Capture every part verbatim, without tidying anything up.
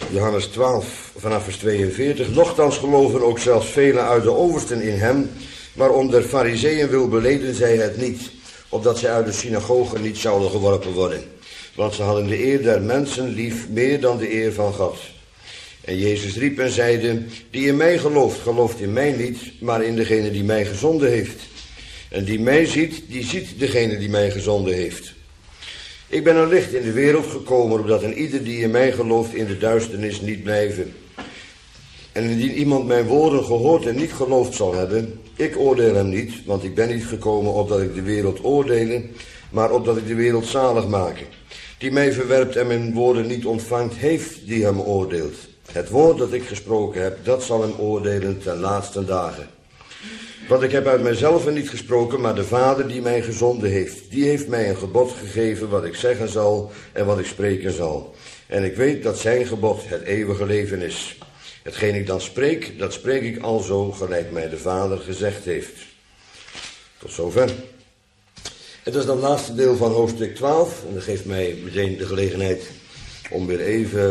Johannes twaalf, vanaf vers tweeënveertig. Nochtans geloven ook zelfs velen uit de oversten in hem, maar om der Farizeeën wil beleden zij het niet, opdat zij uit de synagogen niet zouden geworpen worden. Want ze hadden de eer der mensen lief meer dan de eer van God. En Jezus riep en zeide, die in mij gelooft, gelooft in mij niet, maar in degene die mij gezonden heeft. En die mij ziet, die ziet degene die mij gezonden heeft. Ik ben een licht in de wereld gekomen, opdat een ieder die in mij gelooft in de duisternis niet blijven. En indien iemand mijn woorden gehoord en niet geloofd zal hebben, ik oordeel hem niet, want ik ben niet gekomen opdat ik de wereld oordelen, maar opdat ik de wereld zalig make. Die mij verwerpt en mijn woorden niet ontvangt, heeft die hem oordeelt. Het woord dat ik gesproken heb, dat zal hem oordelen ten laatste dagen. Want ik heb uit mijzelf niet gesproken, maar de Vader die mij gezonden heeft, die heeft mij een gebod gegeven wat ik zeggen zal en wat ik spreken zal. En ik weet dat zijn gebod het eeuwige leven is. Hetgeen ik dan spreek, dat spreek ik alzo, gelijk mij de Vader gezegd heeft. Tot zover. Het is dan het laatste deel van hoofdstuk twaalf. En dat geeft mij meteen de gelegenheid om weer even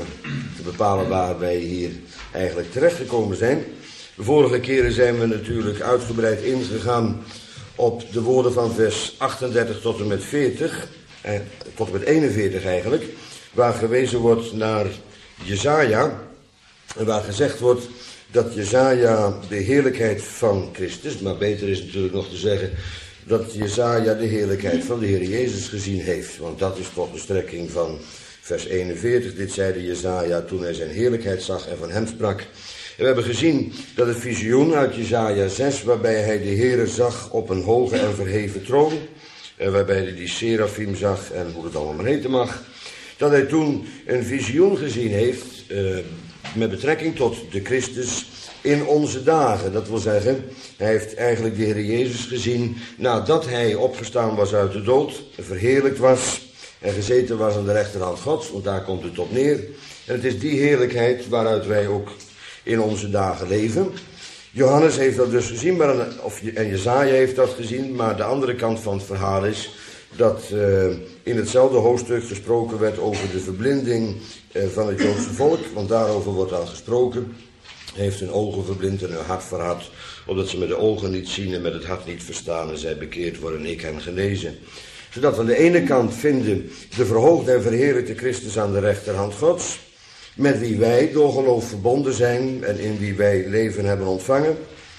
te bepalen waar wij hier eigenlijk terechtgekomen zijn. De vorige keren zijn we natuurlijk uitgebreid ingegaan op de woorden van vers achtendertig tot en met veertig. Eh, tot en met eenenveertig eigenlijk. Waar gewezen wordt naar Jesaja. En waar gezegd wordt dat Jesaja de heerlijkheid van Christus, maar beter is natuurlijk nog te zeggen dat Jesaja de heerlijkheid van de Heer Jezus gezien heeft. Want dat is tot de strekking van vers eenenveertig. Dit zeide Jesaja toen hij zijn heerlijkheid zag en van hem sprak. En we hebben gezien dat het visioen uit Jesaja zes, waarbij hij de Heere zag op een hoge en verheven troon, en waarbij hij die serafim zag en hoe het allemaal maar heten mag, dat hij toen een visioen gezien heeft uh, met betrekking tot de Christus in onze dagen. Dat wil zeggen, hij heeft eigenlijk de Heer Jezus gezien nadat hij opgestaan was uit de dood, verheerlijkt was en gezeten was aan de rechterhand Gods, want daar komt het op neer. En het is die heerlijkheid waaruit wij ook in onze dagen leven. Johannes heeft dat dus gezien, maar, of, en Jesaja heeft dat gezien, maar de andere kant van het verhaal is dat uh, in hetzelfde hoofdstuk gesproken werd over de verblinding uh, van het Joodse volk, want daarover wordt al gesproken. Hij heeft hun ogen verblind en hun hart verhard, opdat ze met de ogen niet zien en met het hart niet verstaan en zij bekeerd worden, ik hen genezen. Zodat we aan de ene kant vinden de verhoogde en verheerlijkte Christus aan de rechterhand Gods, met wie wij door geloof verbonden zijn en in wie wij leven hebben ontvangen.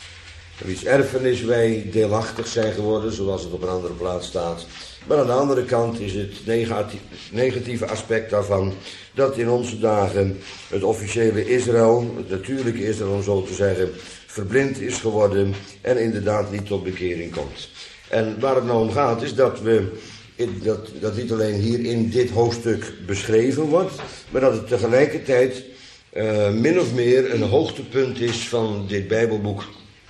En wiens erfenis wij deelachtig zijn geworden, zoals het op een andere plaats staat. Maar aan de andere kant is het negatieve aspect daarvan dat in onze dagen het officiële Israël, het natuurlijke Israël om zo te zeggen, verblind is geworden en inderdaad niet tot bekering komt. En waar het nou om gaat is dat we Dat, dat niet alleen hier in dit hoofdstuk beschreven wordt, maar dat het tegelijkertijd uh, min of meer een hoogtepunt is van dit Bijbelboek.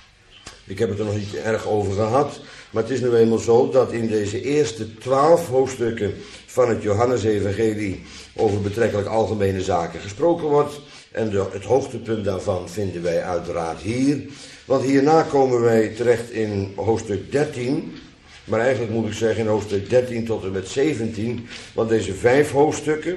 Ik heb het er nog niet erg over gehad, maar het is nu eenmaal zo dat in deze eerste twaalf hoofdstukken van het Johannesevangelie over betrekkelijk algemene zaken gesproken wordt. En de, het hoogtepunt daarvan vinden wij uiteraard hier. Want hierna komen wij terecht in hoofdstuk dertien. Maar eigenlijk moet ik zeggen in hoofdstuk dertien tot en met zeventien. Want deze vijf hoofdstukken,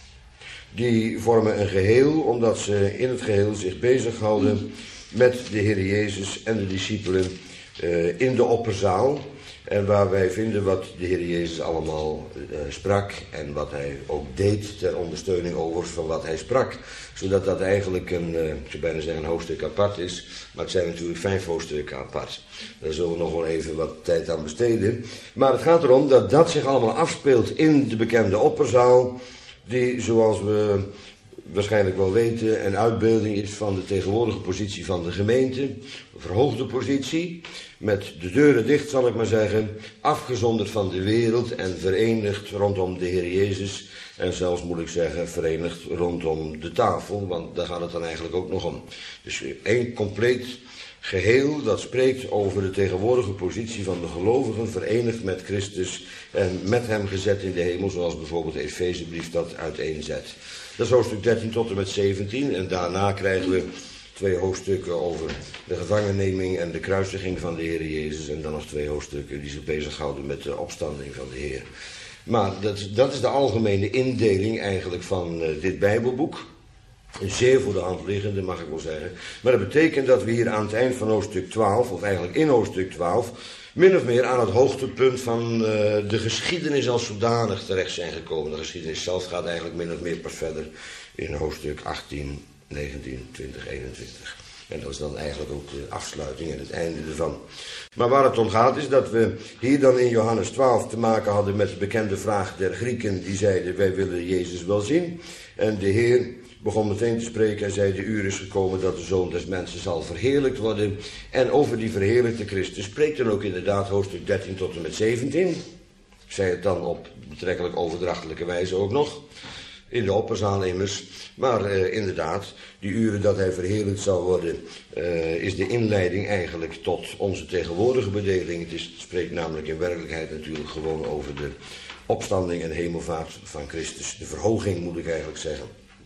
die vormen een geheel, omdat ze in het geheel zich bezighouden met de Heer Jezus en de discipelen uh, in de opperzaal. En waar wij vinden wat de Heer Jezus allemaal uh, sprak en wat hij ook deed ter ondersteuning overigens van wat hij sprak. Zodat dat eigenlijk een, uh, ik zou bijna zeggen een hoofdstuk apart is, maar het zijn natuurlijk vijf hoofdstukken apart. Daar zullen we nog wel even wat tijd aan besteden. Maar het gaat erom dat dat zich allemaal afspeelt in de bekende opperzaal, die zoals we waarschijnlijk wel weten een uitbeelding is van de tegenwoordige positie van de gemeente, een verhoogde positie, met de deuren dicht zal ik maar zeggen, afgezonderd van de wereld en verenigd rondom de Heer Jezus en zelfs moet ik zeggen verenigd rondom de tafel, want daar gaat het dan eigenlijk ook nog om. Dus één compleet geheel dat spreekt over de tegenwoordige positie van de gelovigen verenigd met Christus en met hem gezet in de hemel, zoals bijvoorbeeld de Efezebrief dat uiteenzet. Dat is hoofdstuk dertien tot en met zeventien en daarna krijgen we twee hoofdstukken over de gevangenneming en de kruisiging van de Heer Jezus en dan nog twee hoofdstukken die zich bezighouden met de opstanding van de Heer. Maar dat, dat is de algemene indeling eigenlijk van uh, dit Bijbelboek. Een zeer voor de hand liggende, mag ik wel zeggen. Maar dat betekent dat we hier aan het eind van hoofdstuk twaalf, of eigenlijk in hoofdstuk twaalf, min of meer aan het hoogtepunt van uh, de geschiedenis als zodanig terecht zijn gekomen. De geschiedenis zelf gaat eigenlijk min of meer pas verder in hoofdstuk achttien, negentien, twintig, eenentwintig. En dat is dan eigenlijk ook de afsluiting en het einde ervan. Maar waar het om gaat is dat we hier dan in Johannes twaalf te maken hadden met de bekende vraag der Grieken. Die zeiden, wij willen Jezus wel zien. En de Heer begon meteen te spreken en zei, de uur is gekomen dat de Zoon des Mensen zal verheerlijkt worden. En over die verheerlijkte Christus spreekt dan ook inderdaad hoofdstuk dertien tot en met zeventien. Ik zei het dan op betrekkelijk overdrachtelijke wijze ook nog. In de opperzaal immers. Maar uh, inderdaad, die uren dat hij verheerlijkt zal worden, uh, is de inleiding eigenlijk tot onze tegenwoordige bedeling. Het, is, het spreekt namelijk in werkelijkheid natuurlijk gewoon over de opstanding en hemelvaart van Christus. De verhoging moet ik eigenlijk zeggen.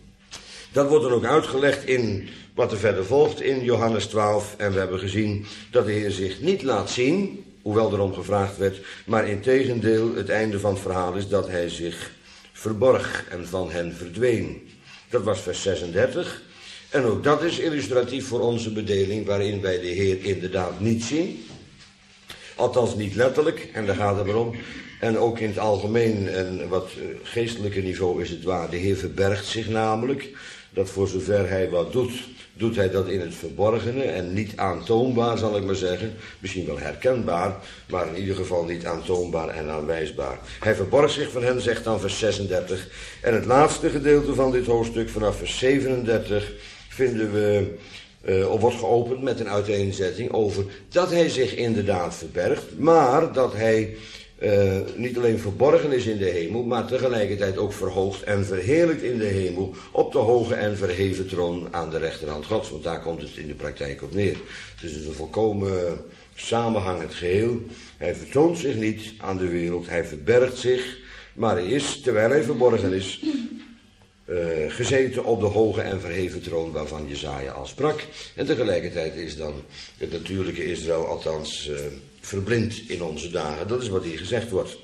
Dat wordt dan ook uitgelegd in wat er verder volgt in Johannes twaalf. En we hebben gezien dat de Heer zich niet laat zien, hoewel erom gevraagd werd. Maar integendeel, het einde van het verhaal is dat hij zich verborg en van hen verdween. Dat was vers zesendertig. En ook dat is illustratief voor onze bedeling, waarin wij de Heer inderdaad niet zien. Althans niet letterlijk, en daar gaat het maar om. En ook in het algemeen en wat geestelijke niveau is het waar. De Heer verbergt zich namelijk. Dat voor zover hij wat doet, doet hij dat in het verborgene en niet aantoonbaar, zal ik maar zeggen. Misschien wel herkenbaar, maar in ieder geval niet aantoonbaar en aanwijsbaar. Hij verborgt zich van hen, zegt dan vers zesendertig. En het laatste gedeelte van dit hoofdstuk, vanaf vers zevenendertig, vinden we, uh, of wordt geopend met een uiteenzetting over dat hij zich inderdaad verbergt, maar dat hij Uh, niet alleen verborgen is in de hemel, maar tegelijkertijd ook verhoogd en verheerlijkt in de hemel op de hoge en verheven troon aan de rechterhand Gods. Want daar komt het in de praktijk op neer. Dus het is een volkomen samenhangend geheel. Hij vertoont zich niet aan de wereld, hij verbergt zich, maar hij is, terwijl hij verborgen is, uh, gezeten op de hoge en verheven troon waarvan Jesaja al sprak. En tegelijkertijd is dan het natuurlijke Israël althans Uh, verblind in onze dagen. Dat is wat hier gezegd wordt.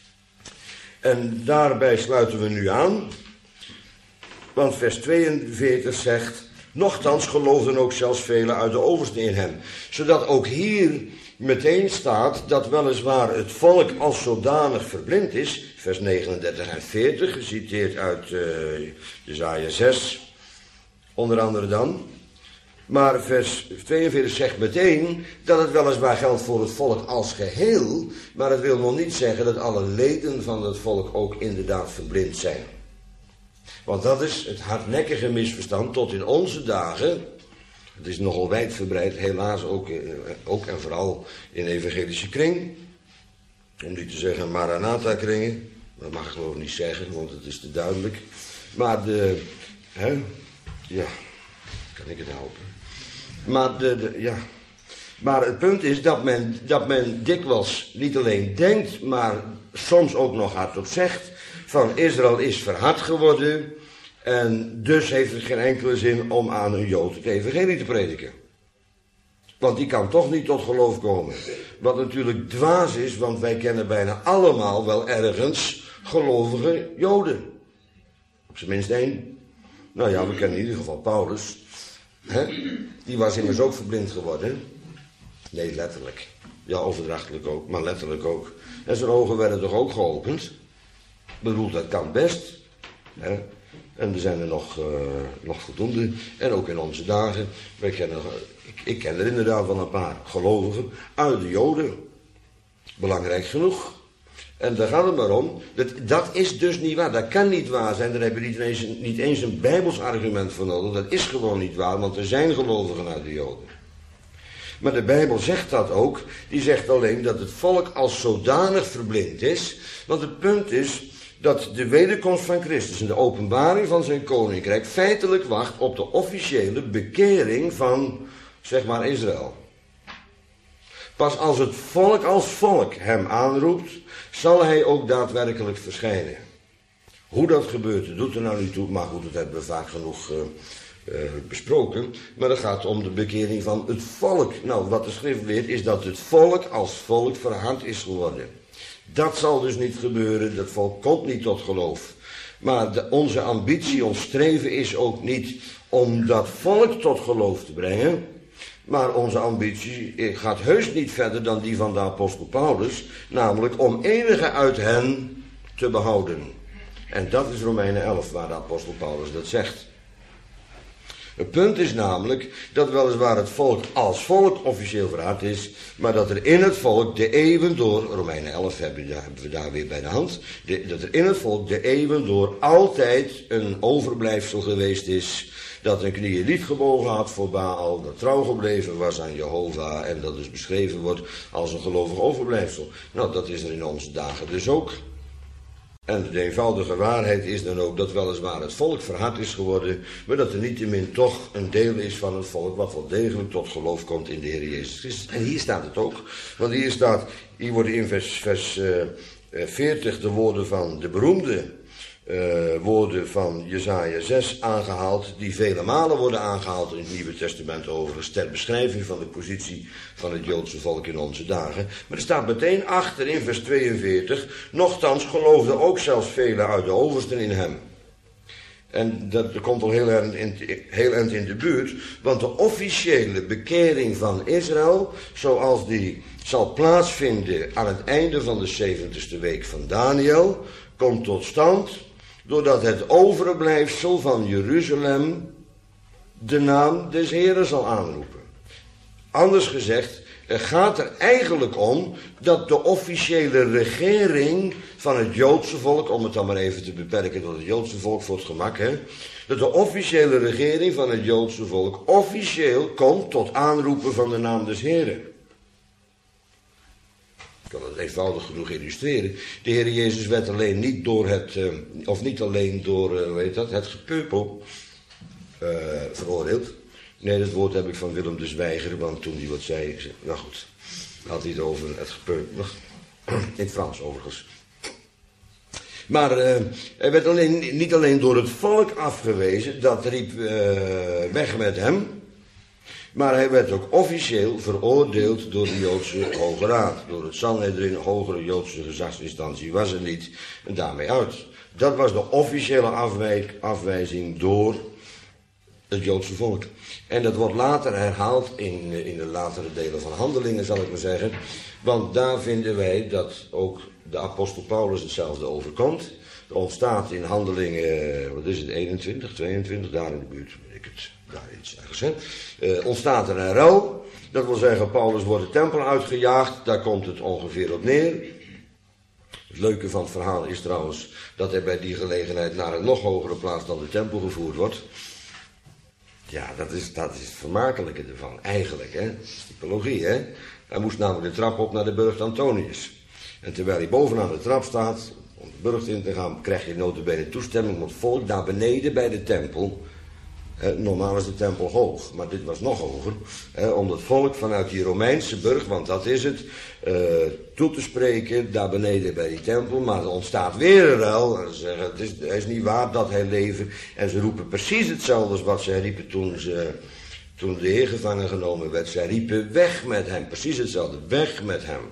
En daarbij sluiten we nu aan. Want vers tweeënveertig zegt, nochtans geloofden ook zelfs velen uit de oversten in hem. Zodat ook hier meteen staat dat weliswaar het volk als zodanig verblind is. Vers negenendertig en veertig, geciteerd uit uh, Jesaja zes. Onder andere dan. Maar vers tweeënveertig zegt meteen dat het weliswaar geldt voor het volk als geheel, maar het wil nog niet zeggen dat alle leden van het volk ook inderdaad verblind zijn. Want dat is het hardnekkige misverstand tot in onze dagen. Het is nogal wijdverbreid, helaas ook, ook en vooral in evangelische kring. Om niet te zeggen Maranatha-kringen. Dat mag ik geloof ik niet zeggen, want het is te duidelijk. Maar de, hè, ja, kan ik het helpen? Maar, de, de, ja. maar het punt is dat men, dat men dikwijls niet alleen denkt, maar soms ook nog hardop zegt, van Israël is verhard geworden en dus heeft het geen enkele zin om aan een Jood het evangelie te prediken. Want die kan toch niet tot geloof komen. Wat natuurlijk dwaas is, want wij kennen bijna allemaal wel ergens gelovige Joden. Op zijn minst één. Nou ja, we kennen in ieder geval Paulus. He? Die was immers ook verblind geworden. Nee, letterlijk. Ja, overdrachtelijk ook, maar letterlijk ook. En zijn ogen werden toch ook geopend. Ik bedoel, dat kan best. He? En er zijn er nog, uh, nog voldoende. En ook in onze dagen. Wij kennen, ik, ik ken er inderdaad wel een paar gelovigen uit de Joden. Belangrijk genoeg. En daar gaat het maar om. Dat, dat is dus niet waar. Dat kan niet waar zijn. Daar heb je niet eens, niet eens een Bijbels argument voor nodig. Dat is gewoon niet waar, want er zijn gelovigen uit de Joden. Maar de Bijbel zegt dat ook. Die zegt alleen dat het volk als zodanig verblind is. Want het punt is dat de wederkomst van Christus en de openbaring van zijn koninkrijk feitelijk wacht op de officiële bekering van, zeg maar, Israël. Pas als het volk als volk hem aanroept, zal hij ook daadwerkelijk verschijnen. Hoe dat gebeurt, dat doet er nou niet toe, maar goed, dat hebben we vaak genoeg uh, uh, besproken. Maar het gaat om de bekering van het volk. Nou, wat de schrift leert is dat het volk als volk verhard is geworden. Dat zal dus niet gebeuren, dat volk komt niet tot geloof. Maar de, onze ambitie, ons streven is ook niet om dat volk tot geloof te brengen. Maar onze ambitie gaat heus niet verder dan die van de apostel Paulus. Namelijk om enigen uit hen te behouden. En dat is Romeinen elf waar de apostel Paulus dat zegt. Het punt is namelijk dat weliswaar het volk als volk officieel verhard is, maar dat er in het volk de eeuwen door, Romeinen elf hebben we daar weer bij de hand, de, dat er in het volk de eeuwen door altijd een overblijfsel geweest is, dat een knieën niet gebogen had voor Baal, dat trouw gebleven was aan Jehovah en dat dus beschreven wordt als een gelovig overblijfsel. Nou, dat is er in onze dagen dus ook. En de eenvoudige waarheid is dan ook dat weliswaar het volk verhard is geworden, maar dat er niettemin toch een deel is van het volk wat wel degelijk tot geloof komt in de Heer Jezus Christus. En hier staat het ook, want hier staat, hier worden in vers, vers uh, veertig de woorden van de beroemde uh, woorden van Jesaja zes aangehaald, die vele malen worden aangehaald in het Nieuwe Testament overigens, ter beschrijving van de positie van het Joodse volk in onze dagen. Maar er staat meteen achter in vers tweeënveertig, nochtans geloofden ook zelfs velen uit de oversten in hem. En dat komt al heel erg in, heel eind in de buurt, want de officiële bekering van Israël, zoals die zal plaatsvinden aan het einde van de zeventigste week van Daniel, komt tot stand doordat het overblijfsel van Jeruzalem de naam des Heren zal aanroepen. Anders gezegd, het gaat er eigenlijk om dat de officiële regering van het Joodse volk, om het dan maar even te beperken tot het Joodse volk voor het gemak, hè, dat de officiële regering van het Joodse volk officieel komt tot aanroepen van de naam des Heren. Ik kan het eenvoudig genoeg illustreren. De Heer Jezus werd alleen niet door het, uh, of niet alleen door, uh, hoe heet dat, het gepeupel uh, veroordeeld. Nee, dat woord heb ik van Willem de Zwijger, want toen hij wat zei, ik zei, nou goed, had hij het over het gepeupel, in het Frans overigens. Maar uh, hij werd alleen, niet alleen door het volk afgewezen, dat riep uh, weg met hem, maar hij werd ook officieel veroordeeld door de Joodse Hoge Raad. Door het Sanhedrin, hogere Joodse gezagsinstantie was er niet, en daarmee uit. Dat was de officiële afwijk, afwijzing door het Joodse volk. En dat wordt later herhaald in, in de latere delen van Handelingen, zal ik maar zeggen. Want daar vinden wij dat ook de apostel Paulus hetzelfde overkomt. Er ontstaat in Handelingen, wat is het, eenentwintig, tweeëntwintig, daar in de buurt, weet ik het, daar iets ergens, hè. Uh, ontstaat er een rel. Dat wil zeggen, Paulus wordt de tempel uitgejaagd, daar komt het ongeveer op neer. Het leuke van het verhaal is trouwens dat hij bij die gelegenheid naar een nog hogere plaats dan de tempel gevoerd wordt. Ja, dat is, dat is het vermakelijke ervan, eigenlijk, hè. Typologie, hè. Hij moest namelijk de trap op naar de burcht Antonius. En terwijl hij bovenaan de trap staat, om de burcht in te gaan, krijg je nota bene toestemming om het volk daar beneden bij de tempel. Hè, normaal is de tempel hoog, maar dit was nog hoger. Hè, om het volk vanuit die Romeinse burcht, want dat is het, uh, toe te spreken, daar beneden bij die tempel. Maar er ontstaat weer een ruil. En ze zeggen, het is, het is niet waar dat hij leven. En ze roepen precies hetzelfde als wat zij riepen toen, ze, toen de Heer gevangen genomen werd. Zij riepen weg met hem. Precies hetzelfde, weg met hem.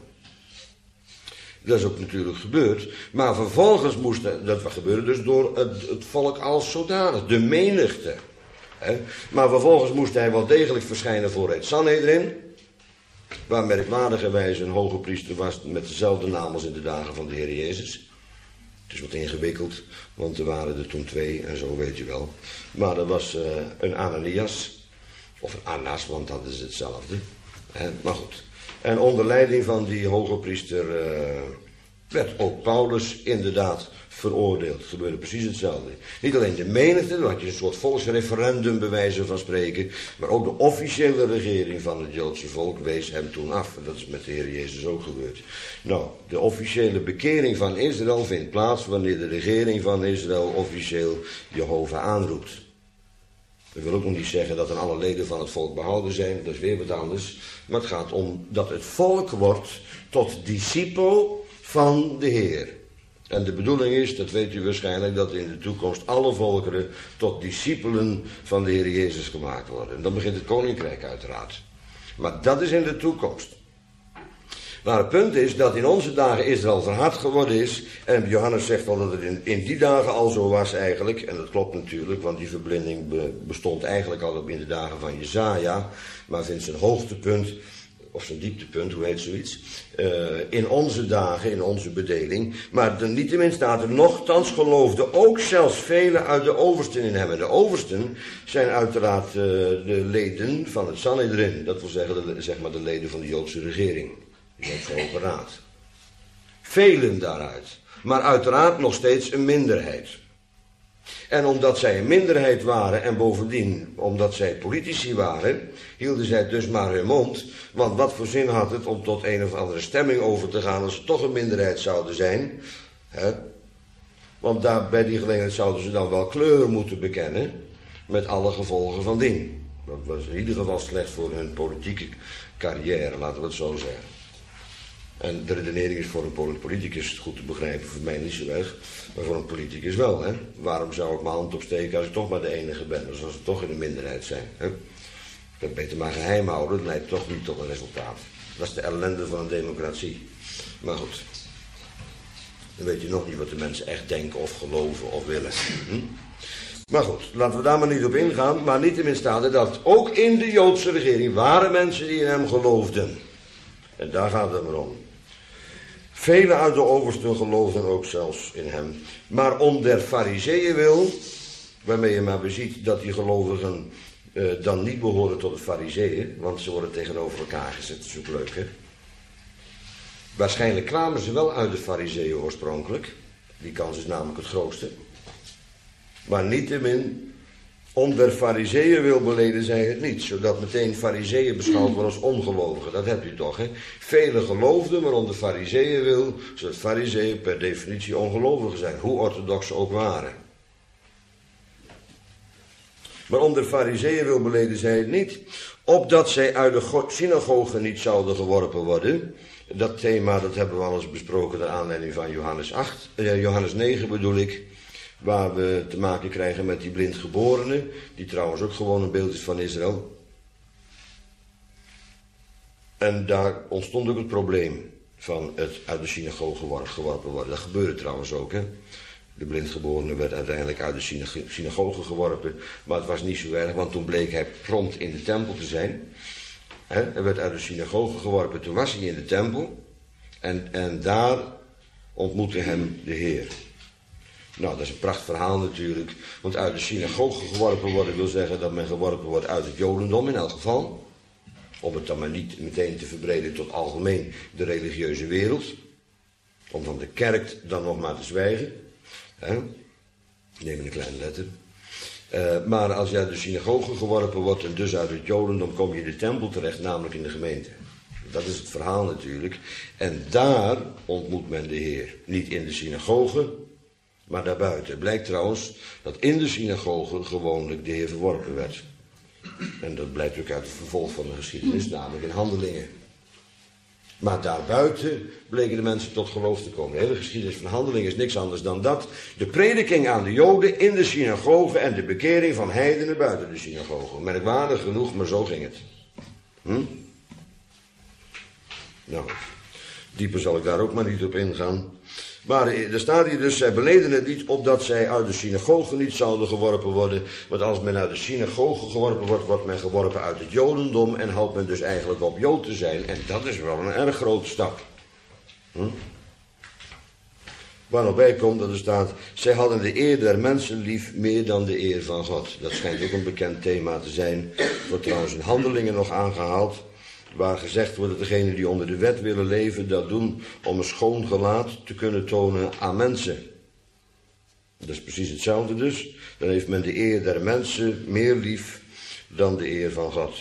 Dat is ook natuurlijk gebeurd. Maar vervolgens moest dat gebeuren dus door het, het volk als zodanig, de menigte. He. Maar vervolgens moest hij wel degelijk verschijnen voor het Sanhedrin, waar merkwaardigerwijs een hoge priester was met dezelfde naam als in de dagen van de Heer Jezus. Het is wat ingewikkeld, want er waren er toen twee en zo weet je wel. Maar er was uh, een Ananias, of een Annas, want dat is hetzelfde. He. Maar goed. En onder leiding van die hoge priester uh, werd ook Paulus inderdaad veroordeeld. Het gebeurde precies hetzelfde. Niet alleen de menigte, dan had je een soort volksreferendum bij wijze van spreken, maar ook de officiële regering van het Joodse volk wees hem toen af. En dat is met de Heer Jezus ook gebeurd. Nou, de officiële bekering van Israël vindt plaats wanneer de regering van Israël officieel Jehovah aanroept. Dat wil ook nog niet zeggen dat dan alle leden van het volk behouden zijn, dat is weer wat anders. Maar het gaat om dat het volk wordt tot discipel van de Heer. En de bedoeling is, dat weet u waarschijnlijk, dat in de toekomst alle volkeren tot discipelen van de Heer Jezus gemaakt worden. En dan begint het koninkrijk uiteraard. Maar dat is in de toekomst. Maar het punt is dat in onze dagen Israël verhard geworden is. En Johannes zegt al dat het in, in die dagen al zo was eigenlijk. En dat klopt natuurlijk, want die verblinding be, bestond eigenlijk al in de dagen van Jesaja. Maar vindt zijn hoogtepunt, of zijn dieptepunt, hoe heet zoiets, uh, in onze dagen, in onze bedeling. Maar de, niettemin staat er, nochtans geloofden ook zelfs velen uit de oversten in hem. En de oversten zijn uiteraard uh, de leden van het Sanhedrin. Dat wil zeggen, de, zeg maar de leden van de Joodse regering. De Joodse Hoge Raad. Velen daaruit. Maar uiteraard nog steeds een minderheid. En omdat zij een minderheid waren en bovendien omdat zij politici waren, hielden zij dus maar hun mond. Want wat voor zin had het om tot een of andere stemming over te gaan als ze toch een minderheid zouden zijn. Hè? Want daar, bij die gelegenheid zouden ze dan wel kleur moeten bekennen met alle gevolgen van dien. Dat was in ieder geval slecht voor hun politieke carrière, laten we het zo zeggen. En de redenering is voor een politicus goed te begrijpen, voor mij niet zo erg, maar voor een politicus wel. Hè? Waarom zou ik mijn hand opsteken als ik toch maar de enige ben, dus als we toch in de minderheid zijn? Hè? Ik kan beter maar geheim houden, dat leidt toch niet tot een resultaat. Dat is de ellende van een democratie. Maar goed, dan weet je nog niet wat de mensen echt denken of geloven of willen. Hm? Maar goed, laten we daar maar niet op ingaan, maar niettemin staat er dat ook in de Joodse regering waren mensen die in hem geloofden. En daar gaat het maar om. Velen uit de oversten geloofden ook zelfs in hem. Maar om der fariseeën wil, waarmee je maar beziet dat die gelovigen uh, dan niet behoren tot de fariseeën, want ze worden tegenover elkaar gezet, dat is ook leuk, hè? Waarschijnlijk kwamen ze wel uit de fariseeën oorspronkelijk. Die kans is namelijk het grootste. Maar niettemin, om der fariseeën wil beleden zij het niet, zodat meteen fariseeën beschouwd worden als ongelovigen. Dat hebt u toch, hè? Velen geloofden, maar om de fariseeën wil, zodat fariseeën per definitie ongelovigen zijn, hoe orthodox ze ook waren. Maar om de fariseeën wil beleden zij het niet, opdat zij uit de synagogen niet zouden geworpen worden. Dat thema, dat hebben we al eens besproken naar aanleiding van Johannes acht, eh, Johannes negen bedoel ik. Waar we te maken krijgen met die blindgeborene, die trouwens ook gewoon een beeld is van Israël. En daar ontstond ook het probleem van het uit de synagoge geworpen worden. Dat gebeurde trouwens ook, hè. De blindgeborene werd uiteindelijk uit de synagoge geworpen, maar het was niet zo erg, want toen bleek hij prompt in de tempel te zijn. He, hij werd uit de synagoge geworpen, toen was hij in de tempel en, en daar ontmoette hem de Heer. Nou, dat is een prachtig verhaal natuurlijk, want uit de synagoge geworpen worden wil zeggen dat men geworpen wordt uit het Jodendom in elk geval. Om het dan maar niet meteen te verbreden tot algemeen de religieuze wereld. Om van de kerk dan nog maar te zwijgen. He? Neem een kleine letter. Uh, maar als je uit de synagoge geworpen wordt en dus uit het Jodendom kom je in de tempel terecht, namelijk in de gemeente. Dat is het verhaal natuurlijk. En daar ontmoet men de Heer. Niet in de synagoge, maar daarbuiten. Het blijkt trouwens dat in de synagoge gewoonlijk de Heer verworpen werd. En dat blijkt ook uit het vervolg van de geschiedenis, namelijk in Handelingen. Maar daarbuiten bleken de mensen tot geloof te komen. De hele geschiedenis van Handelingen is niks anders dan dat. De prediking aan de Joden in de synagoge en de bekering van heidenen buiten de synagoge. Merkwaardig genoeg, maar zo ging het. Hm? Nou, dieper zal ik daar ook maar niet op ingaan. Maar er staat hier dus, zij beleden het niet opdat zij uit de synagoge niet zouden geworpen worden. Want als men uit de synagoge geworpen wordt, wordt men geworpen uit het Jodendom en houdt men dus eigenlijk op Jood te zijn. En dat is wel een erg grote stap. Hm? Waar nog bij komt dat er staat, zij hadden de eer der mensen lief meer dan de eer van God. Dat schijnt ook een bekend thema te zijn. Wordt trouwens in Handelingen nog aangehaald. Waar gezegd wordt dat degenen die onder de wet willen leven, dat doen om een schoon gelaat te kunnen tonen aan mensen. Dat is precies hetzelfde dus. Dan heeft men de eer der mensen meer lief dan de eer van God.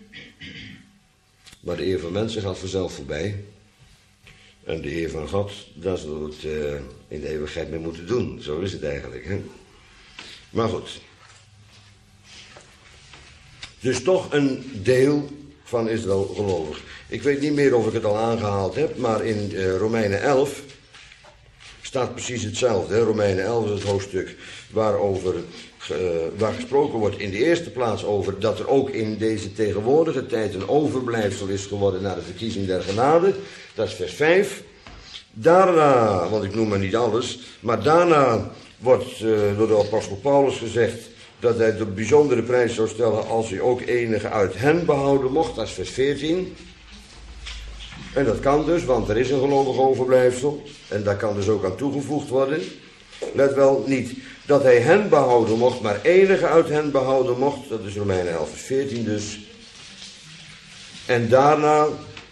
Maar de eer van mensen gaat vanzelf voorbij. En de eer van God, daar zullen we het uh, in de eeuwigheid mee moeten doen. Zo is het eigenlijk. Hè? Maar goed. Dus toch een deel van Israël gelovig. Ik weet niet meer of ik het al aangehaald heb, maar in uh, Romeinen elf staat precies hetzelfde. Hè? Romeinen elf is het hoofdstuk waarover uh, waar gesproken wordt in de eerste plaats over dat er ook in deze tegenwoordige tijd een overblijfsel is geworden naar de verkiezing der genade. Dat is vers vijf. Daarna, want ik noem maar niet alles, maar daarna wordt uh, door de apostel Paulus gezegd dat hij de bijzondere prijs zou stellen als hij ook enige uit hen behouden mocht. Dat is vers veertien. En dat kan dus, want er is een gelovig overblijfsel. En daar kan dus ook aan toegevoegd worden. Let wel, niet dat hij hen behouden mocht, maar enige uit hen behouden mocht. Dat is Romeinen elf vers veertien dus. En daarna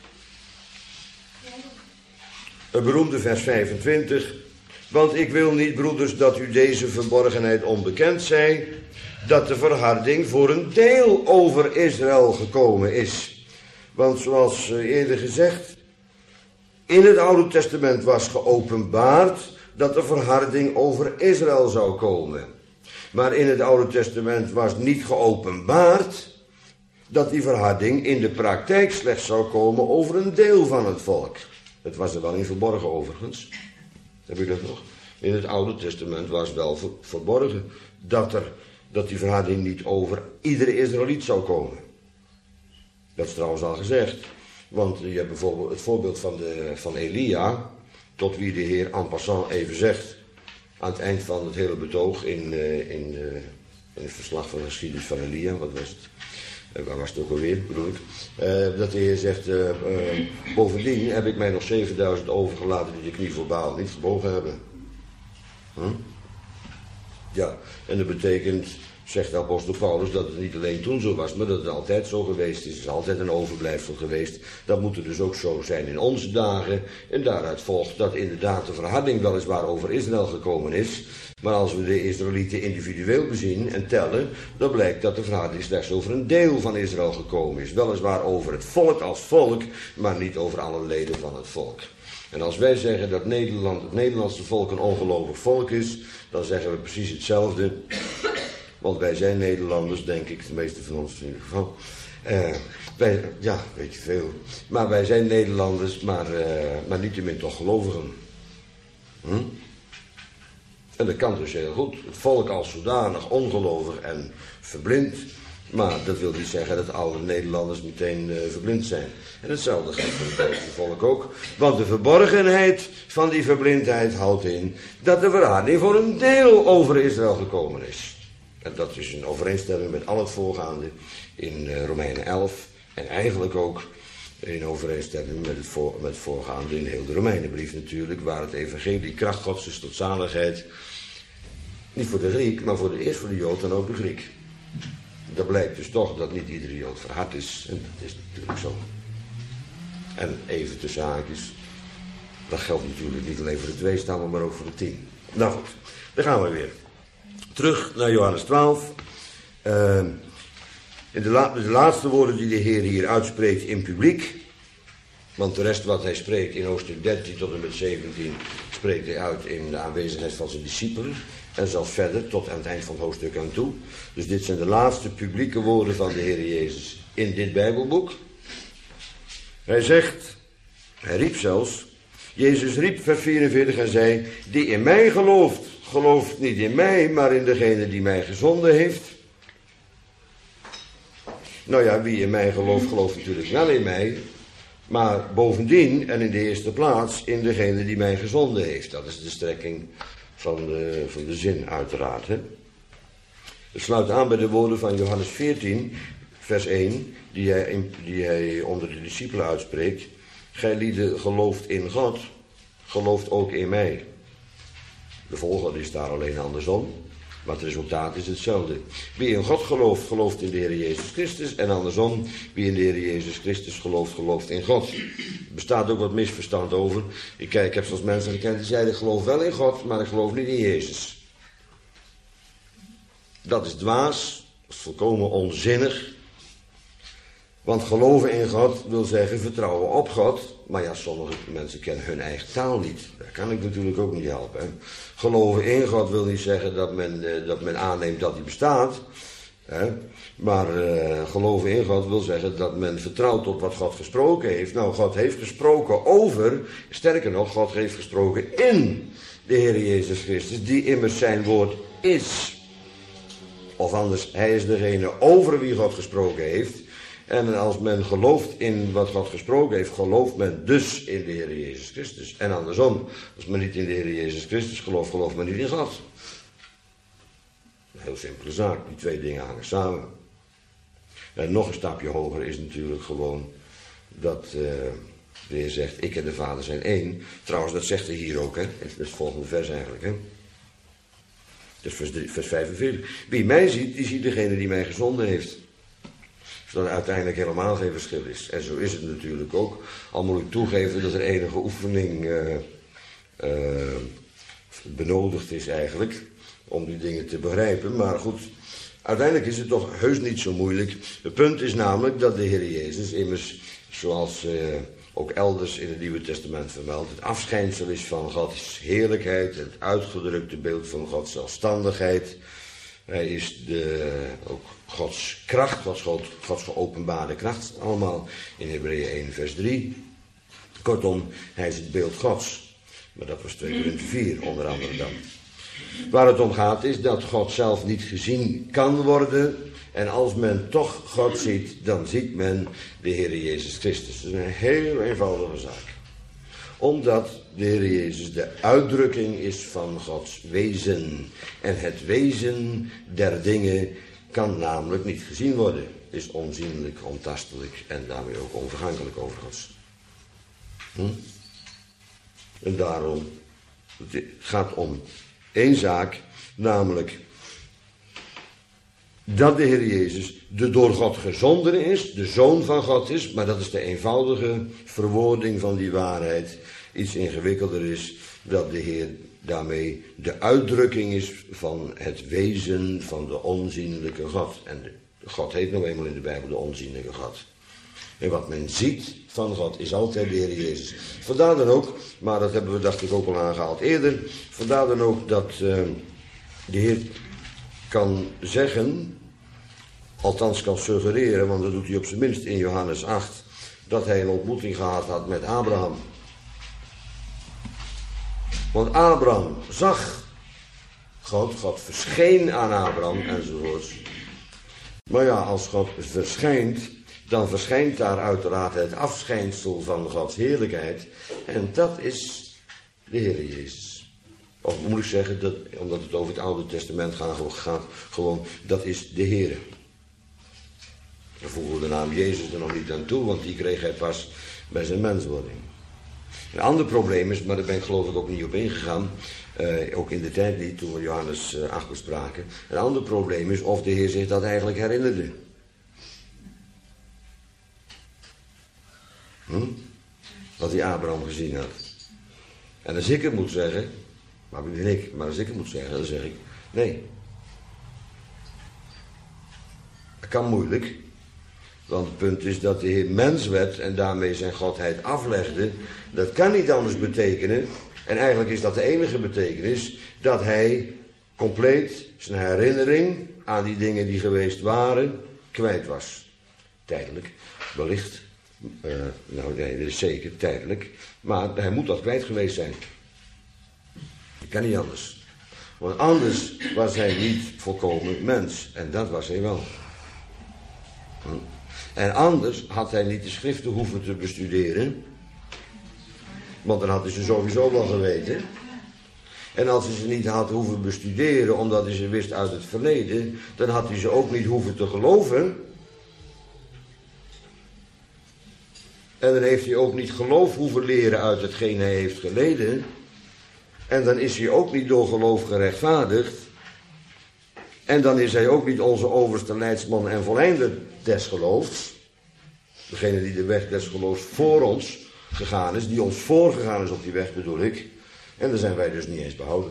een beroemde vers vijfentwintig. Want ik wil niet, broeders, dat u deze verborgenheid onbekend zij, dat de verharding voor een deel over Israël gekomen is. Want zoals eerder gezegd, in het Oude Testament was geopenbaard dat de verharding over Israël zou komen. Maar in het Oude Testament was niet geopenbaard dat die verharding in de praktijk slechts zou komen over een deel van het volk. Het was er wel in verborgen overigens. Heb ik dat nog? In het Oude Testament was wel ver, verborgen dat, er, dat die verharding niet over iedere Israëliet zou komen. Dat is trouwens al gezegd. Want je hebt bijvoorbeeld het voorbeeld van, de, van Elia, tot wie de Heer en passant even zegt, aan het eind van het hele betoog in, uh, in, uh, in het verslag van de geschiedenis van Elia, wat was het? Uh, waar was het ook alweer, bedoel ik? Uh, dat de Heer zegt, uh, uh, bovendien heb ik mij nog zevenduizend overgelaten die de knie voor Baal niet gebogen hebben. Huh? Ja, en dat betekent, zegt de apostel Paulus, dat het niet alleen toen zo was, maar dat het altijd zo geweest is. Het is altijd een overblijfsel geweest. Dat moet er dus ook zo zijn in onze dagen. En daaruit volgt dat inderdaad de verharding weliswaar over Israël gekomen is. Maar als we de Israëlieten individueel bezien en tellen, dan blijkt dat de verharding slechts over een deel van Israël gekomen is. Weliswaar over het volk als volk, maar niet over alle leden van het volk. En als wij zeggen dat Nederland, het Nederlandse volk een ongelovig volk is, dan zeggen we precies hetzelfde. Want wij zijn Nederlanders, denk ik, de meeste van ons in ieder geval. Uh, wij, ja, weet je veel. Maar wij zijn Nederlanders, maar, uh, maar niettemin toch gelovigen. Hm? En dat kan dus heel goed. Het volk als zodanig ongelovig en verblind. Maar dat wil niet zeggen dat alle Nederlanders meteen uh, verblind zijn. En hetzelfde geldt voor het Duitse volk ook. Want de verborgenheid van die verblindheid houdt in dat de verharding voor een deel over Israël gekomen is. En dat is in overeenstemming met al het voorgaande in uh, Romeinen elf. En eigenlijk ook in overeenstemming met het, voor, met het voorgaande in heel de Romeinenbrief natuurlijk. Waar het evangelie kracht Gods is tot zaligheid. Niet voor de Griek, maar voor de, eerst voor de Jood en ook de Griek. Dat blijkt dus toch dat niet iedere Jood verhard is. En dat is natuurlijk zo. En even tussen haakjes. Dat geldt natuurlijk niet alleen voor de twee stammen, maar ook voor de tien. Nou goed, daar gaan we weer. Terug naar Johannes twaalf. Uh, in de, la- de laatste woorden die de Heer hier uitspreekt in publiek. Want de rest wat hij spreekt in hoofdstuk dertien tot en met zeventien spreekt hij uit in de aanwezigheid van zijn discipelen. En zelfs verder tot aan het eind van het hoofdstuk aan toe. Dus dit zijn de laatste publieke woorden van de Heer Jezus in dit Bijbelboek. Hij zegt, hij riep zelfs, Jezus riep vers vierenveertig en zei, die in mij gelooft, gelooft niet in mij, maar in degene die mij gezonden heeft. Nou ja, wie in mij gelooft, gelooft natuurlijk wel in mij. Maar bovendien, en in de eerste plaats, in degene die mij gezonden heeft. Dat is de strekking van de, van de zin uiteraard. Hè? Het sluit aan bij de woorden van Johannes veertien, vers één, die hij, die hij onder de discipelen uitspreekt. Gij lieden gelooft in God, gelooft ook in mij. De volgorde is daar alleen andersom, maar het resultaat is hetzelfde. Wie in God gelooft, gelooft in de Heer Jezus Christus. En andersom, wie in de Heer Jezus Christus gelooft, gelooft in God. Er bestaat ook wat misverstand over. Ik, ik heb zoals mensen gekend die zeiden, ik geloof wel in God, maar ik geloof niet in Jezus. Dat is dwaas, dat is volkomen onzinnig. Want geloven in God wil zeggen vertrouwen op God. Maar ja, sommige mensen kennen hun eigen taal niet. Daar kan ik natuurlijk ook niet helpen. Hè. Geloven in God wil niet zeggen dat men, uh, dat men aanneemt dat hij bestaat. Hè. Maar uh, geloven in God wil zeggen dat men vertrouwt op wat God gesproken heeft. Nou, God heeft gesproken over, sterker nog, God heeft gesproken in de Heer Jezus Christus, die immers zijn woord is. of anders, hij is degene over wie God gesproken heeft. En als men gelooft in wat God gesproken heeft, gelooft men dus in de Heer Jezus Christus. En andersom, als men niet in de Heer Jezus Christus gelooft, gelooft men niet in God. Een heel simpele zaak, die twee dingen hangen samen. En nog een stapje hoger is natuurlijk gewoon dat uh, de Heer zegt, ik en de Vader zijn één. Trouwens, dat zegt hij hier ook, hè. Dat is het volgende vers eigenlijk, hè. Dat is vers, vers vijfenveertig. Wie mij ziet, die ziet degene die mij gezonden heeft. Zodat er uiteindelijk helemaal geen verschil is. En zo is het natuurlijk ook. Al moet ik toegeven dat er enige oefening uh, uh, benodigd is eigenlijk. Om die dingen te begrijpen. Maar goed, uiteindelijk is het toch heus niet zo moeilijk. Het punt is namelijk dat de Heer Jezus immers, zoals uh, ook elders in het Nieuwe Testament vermeld, het afschijnsel is van Gods heerlijkheid. Het uitgedrukte beeld van Gods zelfstandigheid. Hij is de, ook Gods kracht, Gods, Gods geopenbaarde kracht, allemaal in Hebreeën één vers drie. Kortom, hij is het beeld Gods. Maar dat was twee punt vier onder andere dan. Waar het om gaat is dat God zelf niet gezien kan worden. En als men toch God ziet, dan ziet men de Heer Jezus Christus. Dat is een heel eenvoudige zaak. Omdat de Heer Jezus de uitdrukking is van Gods wezen. En het wezen der dingen kan namelijk niet gezien worden. Is onzienlijk, ontastelijk en daarmee ook onvergankelijk overigens. Hm? En daarom, het gaat om één zaak, namelijk dat de Heer Jezus de door God gezondene is, de Zoon van God is, maar dat is de eenvoudige verwoording van die waarheid. Iets ingewikkelder is dat de Heer daarmee de uitdrukking is van het wezen van de onzienlijke God. En de, God heet nou eenmaal in de Bijbel de onzienlijke God. En wat men ziet van God is altijd de Heer Jezus. Vandaar dan ook, maar dat hebben we dacht ik ook al aangehaald eerder, vandaar dan ook dat uh, de Heer kan zeggen, althans kan suggereren, want dat doet hij op zijn minst in Johannes acht, dat hij een ontmoeting gehad had met Abraham. Want Abraham zag God, God verscheen aan Abraham enzovoorts. Maar ja, als God verschijnt, dan verschijnt daar uiteraard het afschijnsel van Gods heerlijkheid. En dat is de Heer Jezus. Of moet ik zeggen, dat, omdat het over het Oude Testament gaat, gewoon, dat is de Heer. Dan voegen we de naam Jezus er nog niet aan toe, want die kreeg hij pas bij zijn menswording. Een ander probleem is, maar daar ben ik geloof ik ook niet op ingegaan, uh, ook in de tijd niet, toen we Johannes uh, acht bespraken. Een ander probleem is of de Heer zich dat eigenlijk herinnerde. Hm? Wat hij Abraham gezien had. En als ik het moet zeggen, maar niet ik, maar als ik het moet zeggen, dan zeg ik, nee. Dat kan moeilijk. Want het punt is dat de Heer mens werd en daarmee zijn godheid aflegde. Dat kan niet anders betekenen. En eigenlijk is dat de enige betekenis. Dat hij compleet zijn herinnering aan die dingen die geweest waren kwijt was. Tijdelijk, wellicht. Uh, nou nee, dat is zeker tijdelijk. Maar hij moet dat kwijt geweest zijn. Dat kan niet anders. Want anders was hij niet volkomen mens. En dat was hij wel. Hm. En anders had hij niet de schriften hoeven te bestuderen. Want dan had hij ze sowieso wel geweten. En als hij ze niet had hoeven bestuderen, omdat hij ze wist uit het verleden, dan had hij ze ook niet hoeven te geloven. En dan heeft hij ook niet geloof hoeven leren uit hetgeen hij heeft geleden. En dan is hij ook niet door geloof gerechtvaardigd. En dan is hij ook niet onze overste leidsman en volleinder des geloofs. Degene die de weg des geloofs voor ons gegaan is, die ons voorgegaan is op die weg bedoel ik. En daar zijn wij dus niet eens behouden.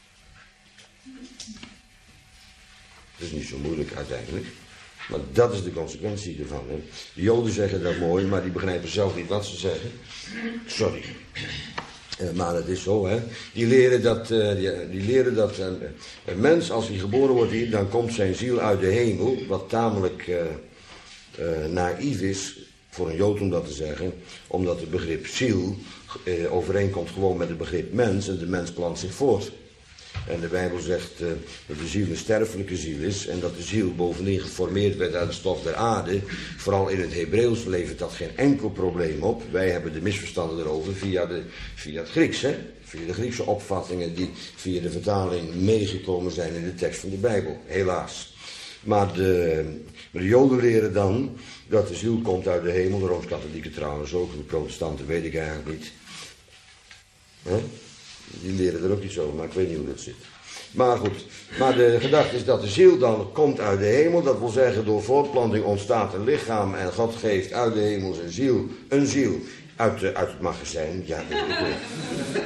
Het is niet zo moeilijk uiteindelijk. Maar dat is de consequentie ervan. Hè. De Joden zeggen dat mooi, maar die begrijpen zelf niet wat ze zeggen. Sorry. Uh, maar het is zo, hè. Die leren dat, uh, die, die leren dat een, een mens, als hij geboren wordt hier, dan komt zijn ziel uit de hemel. Wat tamelijk uh, uh, naïef is, voor een Jood om dat te zeggen. Omdat het begrip ziel uh, overeenkomt gewoon met het begrip mens. En de mens plant zich voort. En de Bijbel zegt uh, dat de ziel een sterfelijke ziel is. En dat de ziel bovendien geformeerd werd uit de stof der aarde. Vooral in het Hebreeuws levert dat geen enkel probleem op. Wij hebben de misverstanden erover via, de, via het Grieks, hè? Via de Griekse opvattingen die via de vertaling meegekomen zijn in de tekst van de Bijbel. Helaas. Maar de, de Joden leren dan dat de ziel komt uit de hemel. De Rooms-Katholieken trouwens ook. De protestanten weet ik eigenlijk niet. Huh? Die leren er ook iets over, maar ik weet niet hoe dat zit. Maar goed, maar de gedachte is dat de ziel dan komt uit de hemel. Dat wil zeggen, door voortplanting ontstaat een lichaam en God geeft uit de hemel zijn ziel, een ziel, uit, de, uit het magazijn. Ja, ik weet.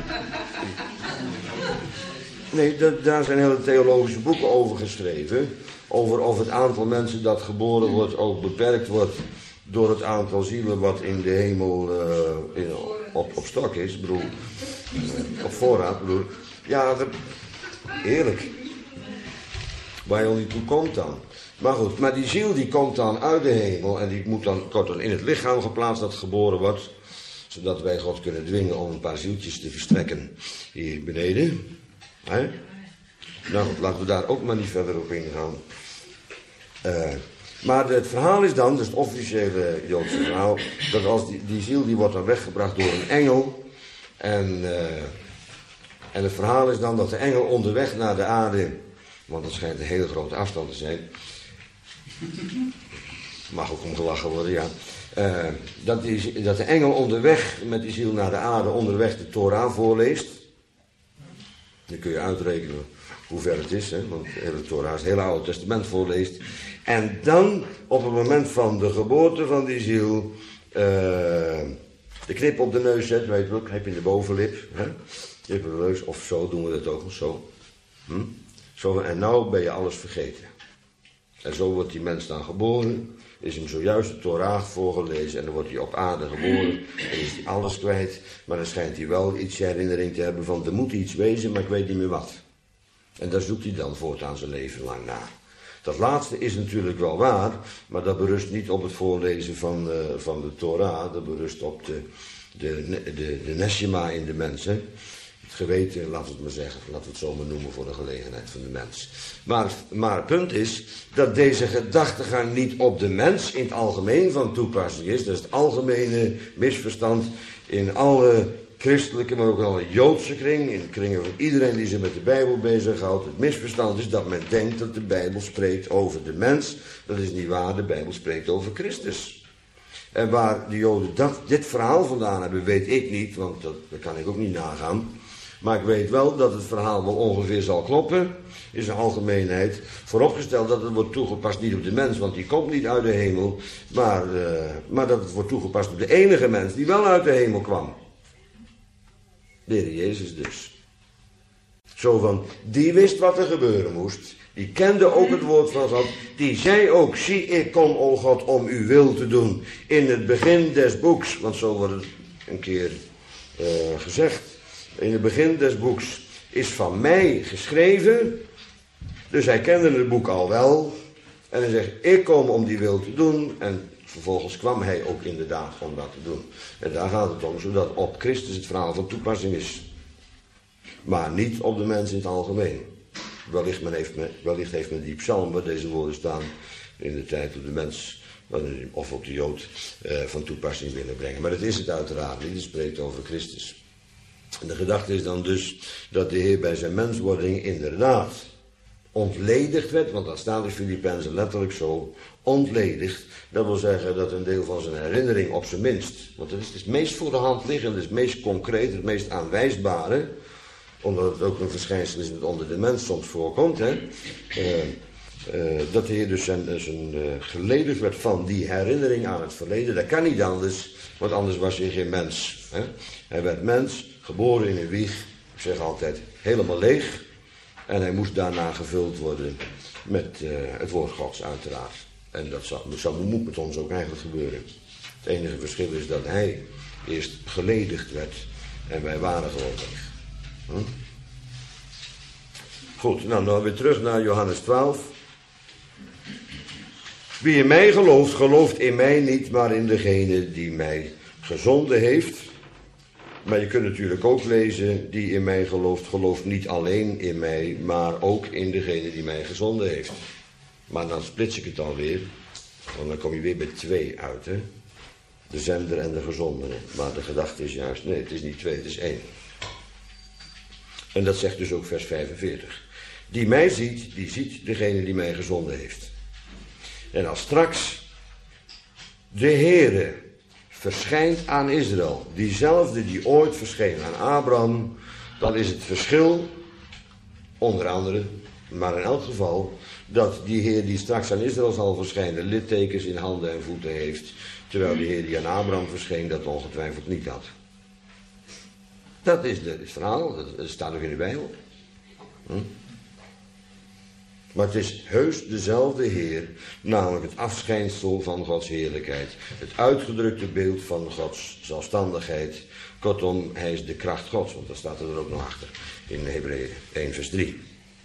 Nee, dat, daar zijn hele theologische boeken over geschreven. Over of het aantal mensen dat geboren wordt ook beperkt wordt door het aantal zielen wat in de hemel uh, in, op, op stok is. Ik bedoel, op voorraad. Ik bedoel, ja, dat, heerlijk. Waar je al niet toe komt dan. Maar goed, maar die ziel die komt dan uit de hemel en die moet dan, wordt dan in het lichaam geplaatst dat geboren wordt. Zodat wij God kunnen dwingen om een paar zieltjes te verstrekken hier beneden. He? Nou goed, laten we daar ook maar niet verder op ingaan. Uh, maar het verhaal is dan, dus het officiële Joodse verhaal, dat als die, die ziel die wordt dan weggebracht door een engel. En, uh, en het verhaal is dan dat de engel onderweg naar de aarde, want dat schijnt een hele grote afstand te zijn. Mag ook om gelachen worden, ja. Uh, dat, die, dat de engel onderweg met die ziel naar de aarde onderweg de Torah voorleest. Dan kun je uitrekenen hoe ver het is, hè? Want de hele Torah is het hele Oude Testament voorleest. En dan, op het moment van de geboorte van die ziel, uh, de knip op de neus zet, weet je wel, knip in de bovenlip, hè? Knip op de neus, of zo doen we dat ook, of zo. Hm? Zo. En nou ben je alles vergeten. En zo wordt die mens dan geboren, is hem zojuist de Torah voorgelezen en dan wordt hij op aarde geboren en is hij alles kwijt. Maar dan schijnt hij wel iets herinnering te hebben van er moet iets wezen, maar ik weet niet meer wat. En daar zoekt hij dan voortaan zijn leven lang naar. Dat laatste is natuurlijk wel waar, maar dat berust niet op het voorlezen van, uh, van de Torah. Dat berust op de, de, de, de neshima in de mens. Hè? Het geweten, laten we het maar zeggen, laten we het zo maar noemen voor de gelegenheid van de mens. Maar, maar het punt is dat deze gedachtegang niet op de mens in het algemeen van toepassing is. Dat is het algemene misverstand in alle christelijke, maar ook in alle Joodse kring, in de kringen van iedereen die zich met de Bijbel bezighoudt. Het misverstand is dat men denkt dat de Bijbel spreekt over de mens. Dat is niet waar, de Bijbel spreekt over Christus. En waar de Joden dat, dit verhaal vandaan hebben, weet ik niet, want dat, dat kan ik ook niet nagaan. Maar ik weet wel dat het verhaal wel ongeveer zal kloppen, is een algemeenheid. Vooropgesteld dat het wordt toegepast niet op de mens, want die komt niet uit de hemel. Maar, uh, maar dat het wordt toegepast op de enige mens die wel uit de hemel kwam. De Heer Jezus dus. Zo van, die wist wat er gebeuren moest. Die kende ook het woord van God. Die zei ook, zie ik kom, o God, om uw wil te doen. In het begin des boeks, want zo wordt het een keer uh, gezegd. In het begin des boeks is van mij geschreven. Dus hij kende het boek al wel. En hij zegt, ik kom om die wil te doen. En vervolgens kwam hij ook inderdaad om dat te doen. En daar gaat het om, zodat op Christus het verhaal van toepassing is. Maar niet op de mens in het algemeen. Wellicht, men heeft, men, wellicht heeft men die psalm waar deze woorden staan in de tijd op de mens of op de Jood uh, van toepassing willen brengen. Maar dat is het uiteraard niet, het spreekt over Christus. En de gedachte is dan dus dat de Heer bij zijn menswording inderdaad ontledigd werd, want dat staat in Filippenzen letterlijk zo, ontledigd. Dat wil zeggen dat een deel van zijn herinnering op zijn minst, want het is het meest voor de hand liggende, het meest concreet, het meest aanwijsbare, omdat het ook een verschijnsel is dat onder de mens soms voorkomt, hè. Uh, uh, dat de Heer dus zijn, zijn uh, geledigd werd van die herinnering aan het verleden. Dat kan niet anders, want anders was hij geen mens. Hè. Hij werd mens, geboren in een wieg, ik zeg altijd, helemaal leeg. En hij moest daarna gevuld worden met uh, het woord Gods uiteraard. En dat zou, zou, moet met ons ook eigenlijk gebeuren. Het enige verschil is dat hij eerst geledigd werd en wij waren gewoon leeg. Hm? Goed, nou, nou weer terug naar Johannes twaalf. Wie in mij gelooft, gelooft in mij niet, maar in degene die mij gezonden heeft. Maar je kunt natuurlijk ook lezen, die in mij gelooft, gelooft niet alleen in mij, maar ook in degene die mij gezonden heeft. Maar dan splits ik het alweer, want dan kom je weer bij twee uit, hè. De zender en de gezondene. Maar de gedachte is juist, nee, het is niet twee, het is één. En dat zegt dus ook vers vijfenveertig. Die mij ziet, die ziet degene die mij gezonden heeft. En als straks de Heere verschijnt aan Israël, diezelfde die ooit verscheen aan Abraham, dan is het verschil, onder andere, maar in elk geval, dat die Heer die straks aan Israël zal verschijnen, littekens in handen en voeten heeft, terwijl die Heer die aan Abraham verscheen, dat ongetwijfeld niet had. Dat is de, het verhaal, dat staat ook in de Bijbel. Hm? Maar het is heus dezelfde Heer, namelijk het afschijnsel van Gods heerlijkheid. Het uitgedrukte beeld van Gods zelfstandigheid. Kortom, hij is de kracht Gods, want dat staat er ook nog achter in Hebreeën één vers drie.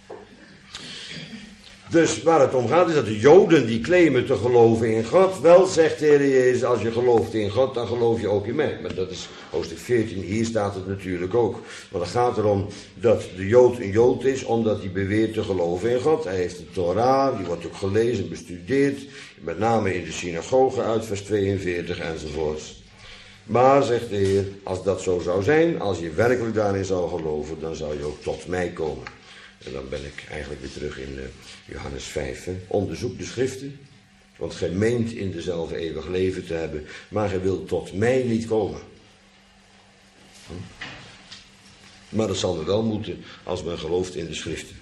Dus waar het om gaat is dat de Joden die claimen te geloven in God, wel zegt de Heer Jezus, als je gelooft in God, dan geloof je ook in mij. Maar dat is hoofdstuk veertien, hier staat het natuurlijk ook. Maar het gaat erom dat de Jood een Jood is, omdat hij beweert te geloven in God. Hij heeft de Torah, die wordt ook gelezen, bestudeerd, met name in de synagoge uit vers tweeënveertig enzovoorts. Maar, zegt de Heer, als dat zo zou zijn, als je werkelijk daarin zou geloven, dan zou je ook tot mij komen. En dan ben ik eigenlijk weer terug in uh, Johannes vijf. Hè. Onderzoek de schriften, want gij meent in dezelfde eeuwig leven te hebben, maar gij wilt tot mij niet komen. Hm? Maar dat zal er wel moeten als men gelooft in de schriften.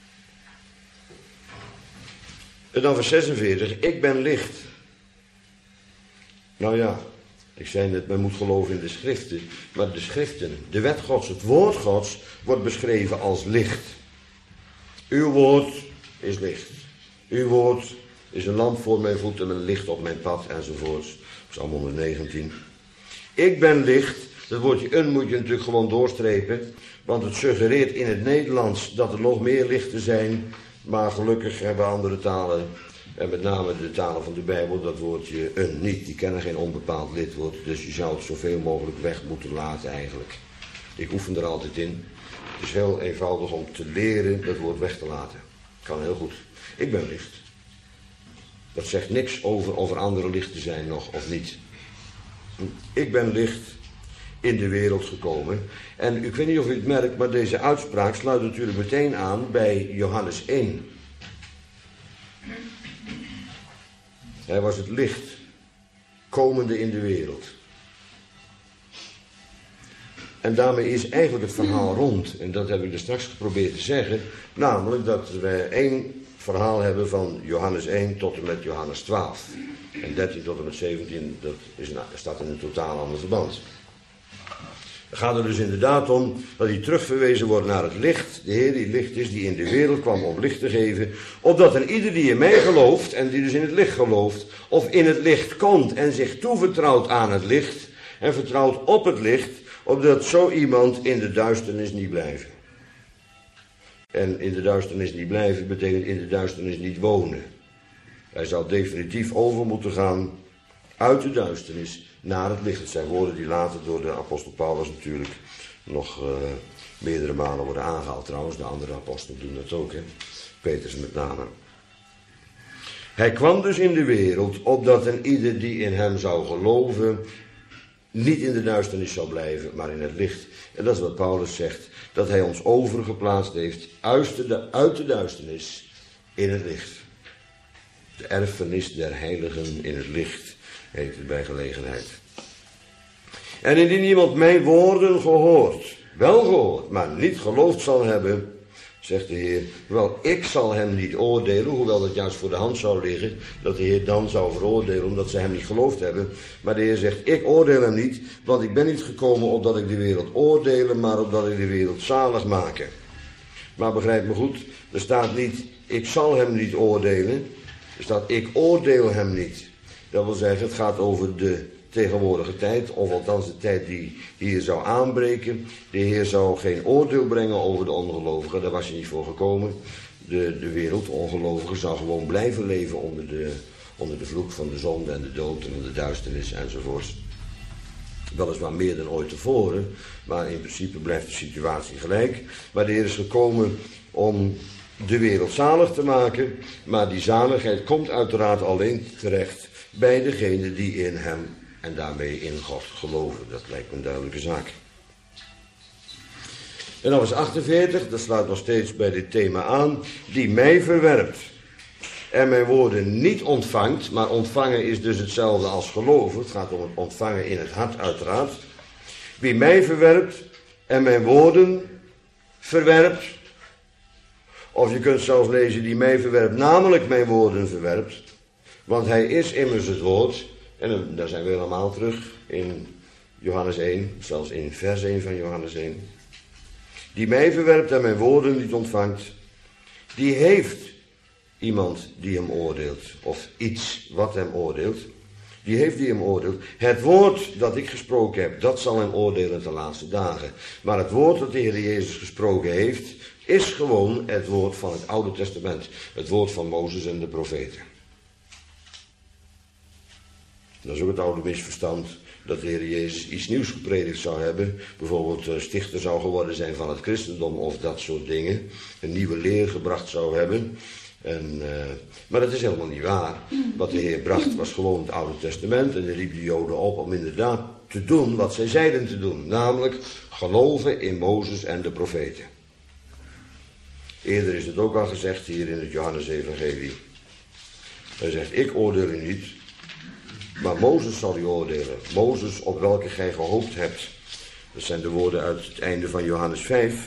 En dan vers zesenveertig, ik ben licht. Nou ja, ik zei net, men moet geloven in de schriften, maar de schriften, de wet Gods, het woord Gods, wordt beschreven als licht. Uw woord is licht. Uw woord is een lamp voor mijn voeten en een licht op mijn pad enzovoorts. Psalm honderdnegentien. Ik ben licht. Dat woordje een moet je natuurlijk gewoon doorstrepen. Want het suggereert in het Nederlands dat er nog meer lichten zijn. Maar gelukkig hebben andere talen, en met name de talen van de Bijbel, dat woordje een niet. Die kennen geen onbepaald lidwoord. Dus je zou het zoveel mogelijk weg moeten laten eigenlijk. Ik oefen er altijd in. Het is heel eenvoudig om te leren dat woord weg te laten. Kan heel goed. Ik ben licht. Dat zegt niks over of er andere lichten zijn nog of niet. Ik ben licht in de wereld gekomen. En ik weet niet of u het merkt, maar deze uitspraak sluit natuurlijk meteen aan bij Johannes één. Hij was het licht, komende in de wereld. En daarmee is eigenlijk het verhaal rond. En dat heb ik er straks geprobeerd te zeggen. Namelijk dat we één verhaal hebben van Johannes één tot en met Johannes twaalf. En dertien tot en met zeventien, dat is een, staat in een totaal ander verband. Het gaat er dus inderdaad om dat hij terugverwezen wordt naar het licht. De Heer die licht is, die in de wereld kwam om licht te geven. Opdat een ieder die in mij gelooft, en die dus in het licht gelooft, of in het licht komt en zich toevertrouwt aan het licht, en vertrouwt op het licht, opdat zo iemand in de duisternis niet blijven. En in de duisternis niet blijven betekent in de duisternis niet wonen. Hij zou definitief over moeten gaan uit de duisternis naar het licht. Het zijn woorden die later door de apostel Paulus natuurlijk nog uh, meerdere malen worden aangehaald. Trouwens, de andere apostelen doen dat ook, hè. Petrus met name. Hij kwam dus in de wereld, opdat een ieder die in hem zou geloven, niet in de duisternis zou blijven, maar in het licht. En dat is wat Paulus zegt, dat hij ons overgeplaatst heeft uit de, uit de duisternis in het licht. De erfenis der heiligen in het licht, heet het bij gelegenheid. En indien iemand mijn woorden gehoord, wel gehoord, maar niet geloofd zal hebben, zegt de Heer, wel, ik zal hem niet oordelen, hoewel dat juist voor de hand zou liggen, dat de Heer dan zou veroordelen, omdat ze hem niet geloofd hebben. Maar de Heer zegt, ik oordeel hem niet, want ik ben niet gekomen opdat ik de wereld oordelen, maar opdat ik de wereld zalig maken. Maar begrijp me goed, er staat niet, ik zal hem niet oordelen, er staat, ik oordeel hem niet. Dat wil zeggen, het gaat over de tegenwoordige tijd, of althans de tijd die hier zou aanbreken. De Heer zou geen oordeel brengen over de ongelovigen, daar was hij niet voor gekomen. De, de wereld, de ongelovigen, zou gewoon blijven leven onder de, onder de vloek van de zonde en de dood en de duisternis enzovoorts. Weliswaar meer dan ooit tevoren, maar in principe blijft de situatie gelijk. Maar de Heer is gekomen om de wereld zalig te maken, maar die zaligheid komt uiteraard alleen terecht bij degenen die in hem en daarmee in God geloven. Dat lijkt me een duidelijke zaak. En dan vers achtenveertig, dat sluit nog steeds bij dit thema aan, die mij verwerpt en mijn woorden niet ontvangt, maar ontvangen is dus hetzelfde als geloven. Het gaat om het ontvangen in het hart uiteraard. Wie mij verwerpt en mijn woorden verwerpt, of je kunt zelfs lezen die mij verwerpt, namelijk mijn woorden verwerpt, want hij is immers het woord. En daar zijn we helemaal terug in Johannes één, zelfs in vers één van Johannes één. Die mij verwerpt en mijn woorden niet ontvangt, die heeft iemand die hem oordeelt, of iets wat hem oordeelt, die heeft die hem oordeelt. Het woord dat ik gesproken heb, dat zal hem oordelen de laatste dagen. Maar het woord dat de Heer Jezus gesproken heeft, is gewoon het woord van het Oude Testament. Het woord van Mozes en de profeten. Dat is ook het oude misverstand dat de Heer Jezus iets nieuws gepredikt zou hebben. Bijvoorbeeld stichter zou geworden zijn van het christendom of dat soort dingen. Een nieuwe leer gebracht zou hebben. En, uh, maar dat is helemaal niet waar. Wat de Heer bracht was gewoon het Oude Testament. En hij riep de Joden op om inderdaad te doen wat zij zeiden te doen. Namelijk geloven in Mozes en de profeten. Eerder is het ook al gezegd hier in het Johannes-evangelie. Hij zegt, ik oordeel u niet, maar Mozes zal u oordelen. Mozes op welke gij gehoopt hebt. Dat zijn de woorden uit het einde van Johannes vijf.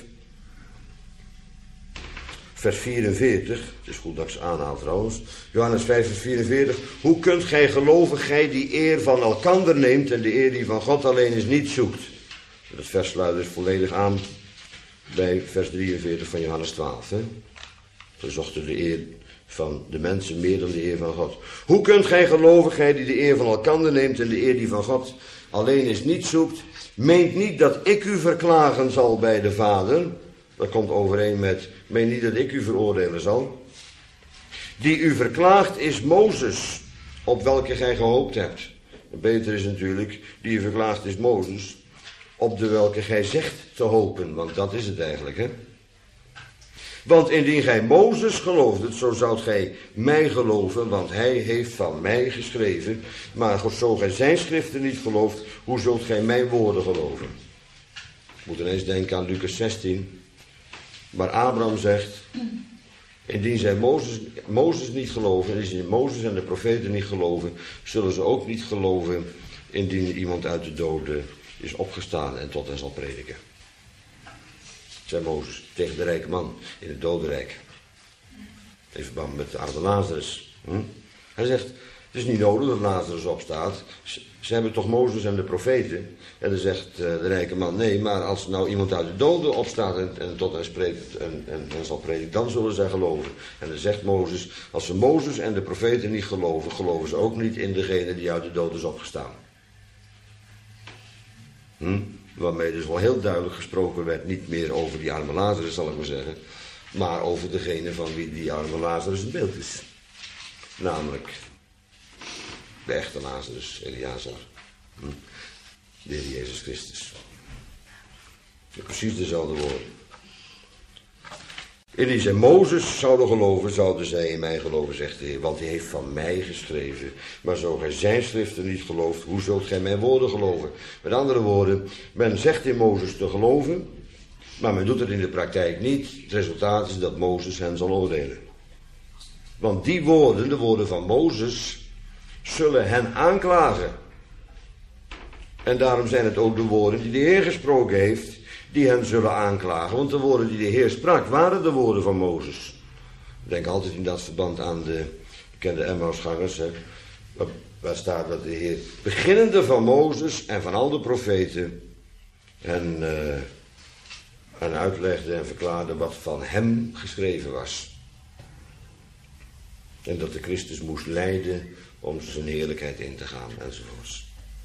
Vers vierenveertig, het is goed dat ik ze aanhaal trouwens. Johannes vijf vers vierenveertig. Hoe kunt gij geloven, gij die eer van elkander neemt en de eer die van God alleen is niet zoekt? Dat vers sluit dus volledig aan bij vers drieënveertig van Johannes twaalf. Hè? We zochten de eer van de mensen meer dan de eer van God. Hoe kunt gij geloven, gij die de eer van elkander neemt en de eer die van God alleen is niet zoekt? Meent niet dat ik u verklagen zal bij de Vader. Dat komt overeen met, meen niet dat ik u veroordelen zal. Die u verklaagt is Mozes, op welke gij gehoopt hebt. Beter is natuurlijk, die u verklaagt is Mozes, op de welke gij zegt te hopen. Want dat is het eigenlijk, hè. Want indien gij Mozes geloofdet, zo zoudt gij mij geloven, want hij heeft van mij geschreven. Maar zo gij zijn schriften niet gelooft, hoe zult gij mijn woorden geloven? Ik moet ineens denken aan Lucas zestien. Maar Abraham zegt, indien zij Mozes, Mozes niet geloven, indien zij Mozes en de profeten niet geloven, zullen ze ook niet geloven indien iemand uit de doden is opgestaan en tot hen zal prediken. Zei Mozes tegen de rijke man in het dodenrijk. In verband met de arme Lazarus. Hm? Hij zegt, het is niet nodig dat Lazarus opstaat. Ze, ze hebben toch Mozes en de profeten. En dan zegt uh, de rijke man, nee, maar als nou iemand uit de doden opstaat en, en tot hen spreekt en, en, en zal prediken, dan zullen zij geloven. En dan zegt Mozes, als ze Mozes en de profeten niet geloven, geloven ze ook niet in degene die uit de doden is opgestaan. Hm? Waarmee dus wel heel duidelijk gesproken werd, niet meer over die arme Lazarus zal ik maar zeggen, maar over degene van wie die arme Lazarus een beeld is. Namelijk de echte Lazarus, Eleazar. Hm? De Heer Jezus Christus. Precies dezelfde woorden. Indien zij Mozes zouden geloven, zouden zij in mij geloven, zegt de Heer, want hij heeft van mij geschreven. Maar zo gij zijn schriften niet gelooft, hoe zult gij mijn woorden geloven? Met andere woorden, men zegt in Mozes te geloven, maar men doet het in de praktijk niet. Het resultaat is dat Mozes hen zal oordelen. Want die woorden, de woorden van Mozes, zullen hen aanklagen. En daarom zijn het ook de woorden die de Heer gesproken heeft, die hen zullen aanklagen. Want de woorden die de Heer sprak, waren de woorden van Mozes. Ik denk altijd in dat verband aan de bekende Emmausgangers. Hè, waar, waar staat dat de Heer, beginnende van Mozes en van al de profeten, en, uh, en uitlegde en verklaarde wat van hem geschreven was. En dat de Christus moest lijden om zijn heerlijkheid in te gaan, enzovoorts.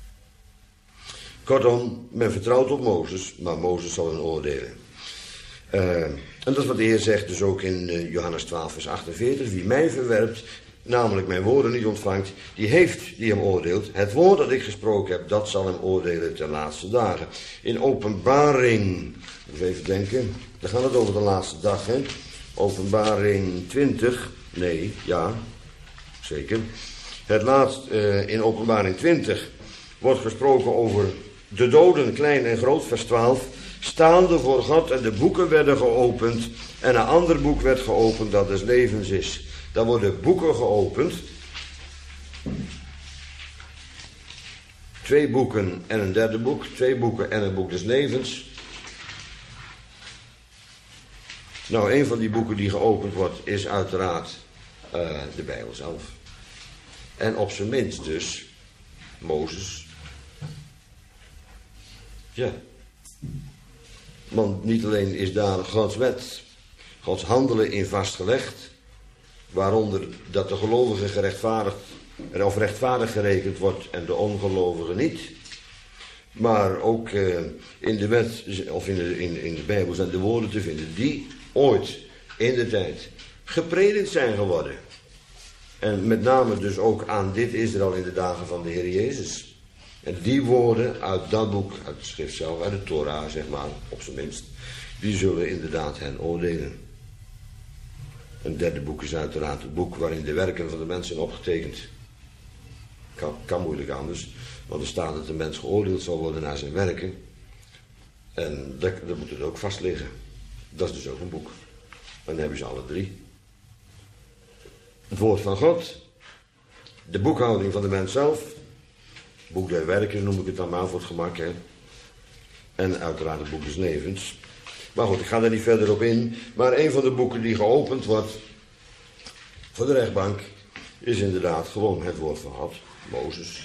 Kortom, men vertrouwt op Mozes, maar Mozes zal hen oordelen. Uh, en dat is wat de Heer zegt dus ook in uh, Johannes twaalf vers achtenveertig. Wie mij verwerpt namelijk mijn woorden niet ontvangt, die heeft die hem oordeelt. Het woord dat ik gesproken heb, dat zal hem oordelen ten laatste dagen. In Openbaring, eens even denken, dan gaat het over de laatste dag, hè? Openbaring twintig, nee, ja, zeker. Het laatst, uh, in Openbaring twintig wordt gesproken over de doden, klein en groot, vers twaalf. Staande voor God en de boeken werden geopend en een ander boek werd geopend dat des levens is. Dan worden boeken geopend. Twee boeken en een derde boek. Twee boeken en een boek des levens. Nou, een van die boeken die geopend wordt is uiteraard uh, de Bijbel zelf. En op zijn minst dus Mozes. Ja. Want niet alleen is daar Gods wet, Gods handelen in vastgelegd, waaronder dat de gelovige gerechtvaardigd of rechtvaardig gerekend wordt en de ongelovige niet. Maar ook uh, in de wet of in de, in, in de Bijbel zijn de woorden te vinden die ooit in de tijd gepredikt zijn geworden. En met name dus ook aan dit Israël in de dagen van de Heer Jezus. En die woorden uit dat boek, uit de schrift zelf, uit de Torah zeg maar, op zijn minst, die zullen inderdaad hen oordelen. Een derde boek is uiteraard het boek waarin de werken van de mensen zijn opgetekend. Kan, kan moeilijk anders, want er staat dat de mens geoordeeld zal worden naar zijn werken. En dat, dat moet het ook vast liggen. Dat is dus ook een boek. En dan hebben ze alle drie. Het woord van God, de boekhouding van de mens zelf, boek der werken noem ik het dan maar voor het gemak, hè. En uiteraard het boek des levens. Maar goed, ik ga daar niet verder op in. Maar een van de boeken die geopend wordt voor de rechtbank is inderdaad gewoon het woord van God, Mozes.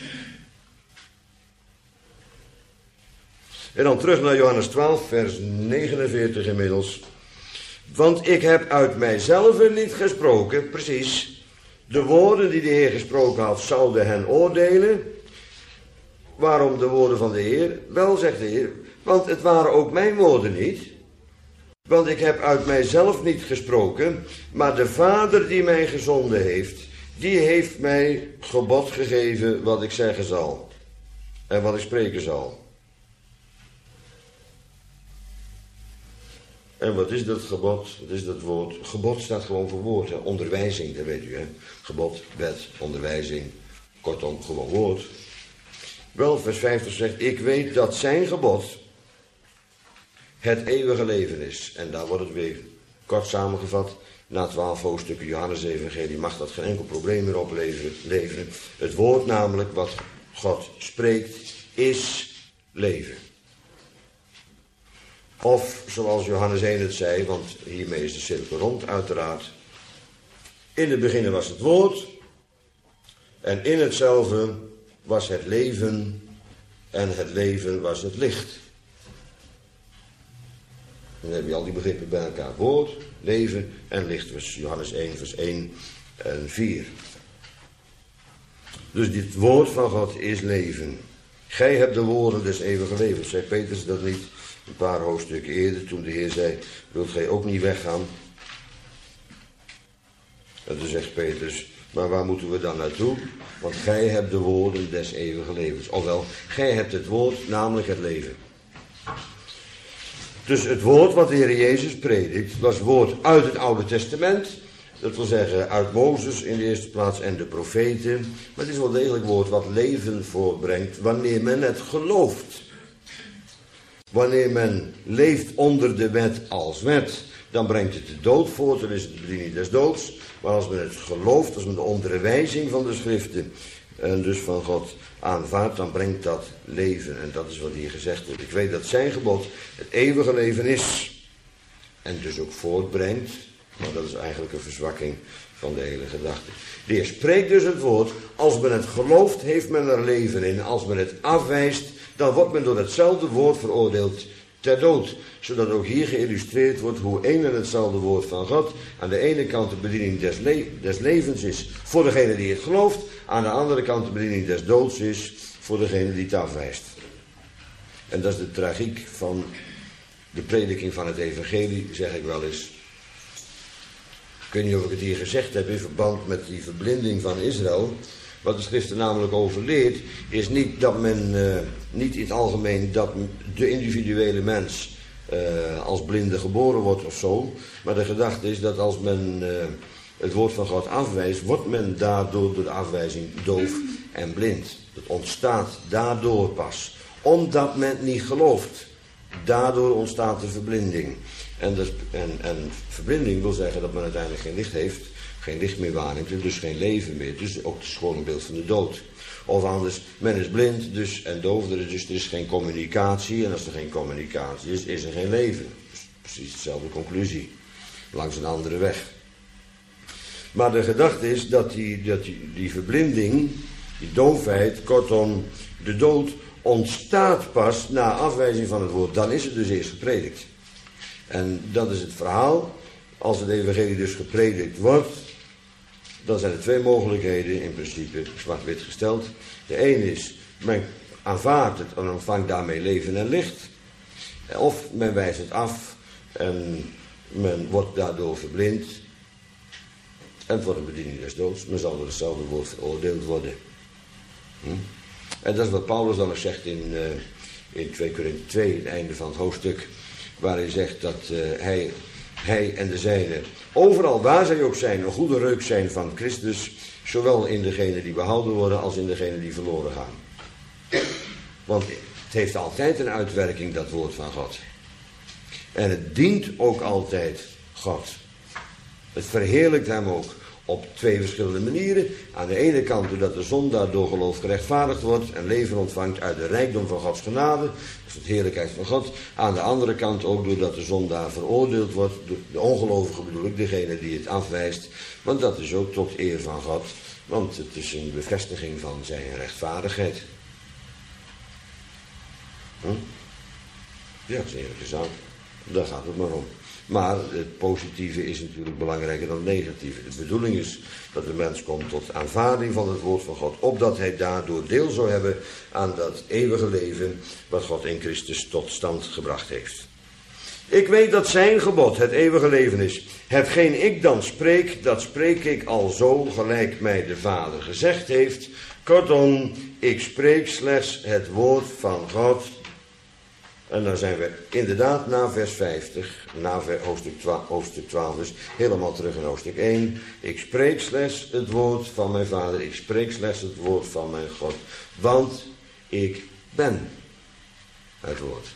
En dan terug naar Johannes twaalf, vers negenenveertig inmiddels. Want ik heb uit mijzelf niet gesproken, precies. De woorden die de Heer gesproken had, zouden hen oordelen. Waarom de woorden van de Heer? Wel, zegt de Heer, want het waren ook mijn woorden niet. Want ik heb uit mijzelf niet gesproken, maar de Vader die mij gezonden heeft, die heeft mij gebod gegeven wat ik zeggen zal. En wat ik spreken zal. En wat is dat gebod? Wat is dat woord? Gebod staat gewoon voor woord. Hè? Onderwijzing, dat weet u. Hè? Gebod, wet, onderwijzing. Kortom, gewoon woord. Wel, vers vijftig zegt, ik weet dat zijn gebod het eeuwige leven is. En daar wordt het weer kort samengevat. Na twaalf hoofdstukken Johannes-evangelie mag dat geen enkel probleem meer opleveren. Het woord namelijk wat God spreekt is leven. Of zoals Johannes één het zei, want hiermee is de cirkel rond uiteraard. In het begin was het woord. En in hetzelfde was het leven. En het leven was het licht. Dan heb je al die begrippen bij elkaar. Woord, leven en licht. Dus Johannes één, vers één en vier. Dus dit woord van God is leven. Gij hebt de woorden des eeuwige levens. Zei Petrus dat niet een paar hoofdstukken eerder, toen de Heer zei, wilt gij ook niet weggaan? En toen zegt Petrus, maar waar moeten we dan naartoe? Want gij hebt de woorden des eeuwige levens. Ofwel, gij hebt het woord, namelijk het leven. Dus het woord wat de Heer Jezus predikt, was woord uit het Oude Testament. Dat wil zeggen uit Mozes in de eerste plaats en de profeten. Maar het is wel degelijk woord wat leven voortbrengt wanneer men het gelooft. Wanneer men leeft onder de wet als wet, dan brengt het de dood voort, dan is het de bediening des doods. Maar als men het gelooft, als men de onderwijzing van de schriften en dus van God aanvaardt, dan brengt dat leven. En dat is wat hier gezegd wordt. Ik weet dat zijn gebod het eeuwige leven is. En dus ook voortbrengt. Maar dat is eigenlijk een verzwakking van de hele gedachte. De Heer spreekt dus het woord. Als men het gelooft, heeft men er leven in. Als men het afwijst, dan wordt men door hetzelfde woord veroordeeld ter dood. Zodat ook hier geïllustreerd wordt hoe één en hetzelfde woord van God aan de ene kant de bediening des, le- des levens is voor degene die het gelooft. Aan de andere kant de bediening des doods is voor degene die het afwijst. En dat is de tragiek van de prediking van het evangelie, zeg ik wel eens. weet niet of ik het hier gezegd heb in verband met die verblinding van Israël. Wat de schrift er namelijk over leert, is niet dat men, uh, niet in het algemeen dat de individuele mens uh, als blinde geboren wordt of zo. Maar de gedachte is dat als men uh, het woord van God afwijst, wordt men daardoor door de afwijzing doof en blind. Het ontstaat daardoor pas. Omdat men niet gelooft. Daardoor ontstaat de verblinding. En, dus, en, en verblinding wil zeggen dat men uiteindelijk geen licht heeft. Geen licht meer waarneemt en dus geen leven meer. Dus ook het is gewoon een beeld van de dood. Of anders, men is blind dus, en doof, dus er is geen communicatie. En als er geen communicatie is, is er geen leven. Dus precies dezelfde conclusie. Langs een andere weg. Maar de gedachte is dat die, dat die, die verblinding, die doofheid, kortom, de dood, ontstaat pas na afwijzing van het woord. Dan is het dus eerst gepredikt. En dat is het verhaal. Als het evangelie dus gepredikt wordt, dan zijn er twee mogelijkheden in principe zwart-wit gesteld. De ene is, men aanvaardt het en ontvangt daarmee leven en licht. Of men wijst het af en men wordt daardoor verblind. En het wordt een bediening des doods. Men zal door hetzelfde woord veroordeeld worden. Hm? En dat is wat Paulus dan nog zegt in, uh, in twee Korinthe twee, het einde van het hoofdstuk. Waar hij zegt dat uh, hij, hij en de zijnen, overal waar zij ook zijn, een goede reuk zijn van Christus. Zowel in degenen die behouden worden als in degenen die verloren gaan. Want het heeft altijd een uitwerking, dat woord van God. En het dient ook altijd God. Het verheerlijkt hem ook op twee verschillende manieren. Aan de ene kant doordat de zondaar door geloof gerechtvaardigd wordt en leven ontvangt uit de rijkdom van Gods genade. Dat is de heerlijkheid van God. Aan de andere kant ook doordat de zondaar veroordeeld wordt. De ongelovige bedoel ik, degene die het afwijst. Want dat is ook tot eer van God. Want het is een bevestiging van zijn rechtvaardigheid. Hm? Ja, dat is een eerlijke zaak. Daar gaat het maar om. Maar het positieve is natuurlijk belangrijker dan het negatieve. De bedoeling is dat de mens komt tot aanvaarding van het woord van God, opdat hij daardoor deel zou hebben aan dat eeuwige leven wat God in Christus tot stand gebracht heeft. Ik weet dat zijn gebod het eeuwige leven is. Hetgeen ik dan spreek, dat spreek ik al zo gelijk mij de Vader gezegd heeft. Kortom, ik spreek slechts het woord van God. En dan zijn we inderdaad na vers vijftig, na hoofdstuk twaalf, hoofdstuk twaalf dus, helemaal terug in hoofdstuk één. Ik spreek slechts het woord van mijn Vader, ik spreek slechts het woord van mijn God, want ik ben het woord.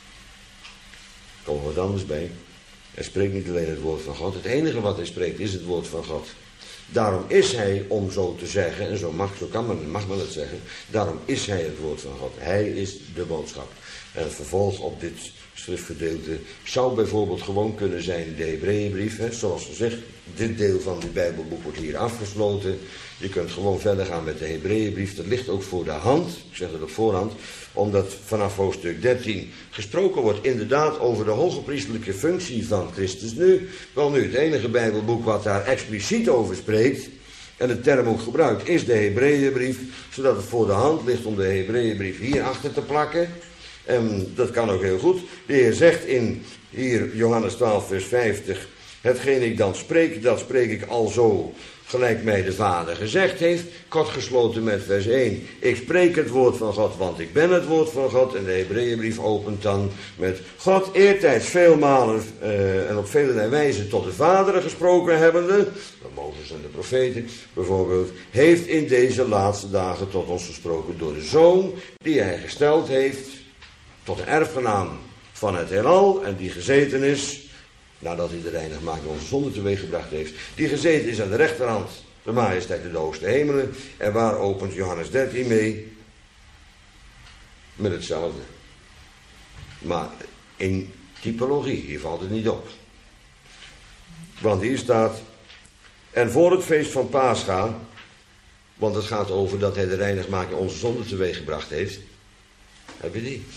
Er komt wat anders bij. Hij spreekt niet alleen het woord van God, het enige wat hij spreekt is het woord van God. Daarom is hij, om zo te zeggen, en zo mag, zo kan men, mag men het zeggen, daarom is hij het woord van God. Hij is de boodschap. En het vervolg op dit schriftgedeelte zou bijvoorbeeld gewoon kunnen zijn de Hebreeënbrief. Zoals gezegd, dit deel van het Bijbelboek wordt hier afgesloten. Je kunt gewoon verder gaan met de Hebreeënbrief. Dat ligt ook voor de hand, ik zeg het op voorhand, omdat vanaf hoofdstuk dertien gesproken wordt inderdaad over de hogepriestelijke functie van Christus nu. Wel nu, het enige Bijbelboek wat daar expliciet over spreekt, en de term ook gebruikt, is de Hebreeënbrief, zodat het voor de hand ligt om de Hebreeënbrief hier achter te plakken. En dat kan ook heel goed. De Heer zegt in hier Johannes twaalf vers vijftig. Hetgeen ik dan spreek, dat spreek ik al zo gelijk mij de Vader gezegd heeft. Kort gesloten met vers één. Ik spreek het woord van God, want ik ben het woord van God. En de Hebreeënbrief opent dan met God eertijds veel malen uh, en op vele wijzen tot de Vader gesproken hebbende. De Mozes en de profeten bijvoorbeeld. Heeft in deze laatste dagen tot ons gesproken door de Zoon die hij gesteld heeft tot een erfgenaam van het heelal en die gezeten is, nadat hij de reinigmaking onze zonde teweeggebracht heeft, die gezeten is aan de rechterhand, de majesteit in de hoogste hemelen. En waar opent Johannes dertien mee? Met hetzelfde. Maar in typologie, hier valt het niet op. Want hier staat, en voor het feest van Pascha, want het gaat over dat hij de reinigmaking onze zonde teweeggebracht heeft, heb je die?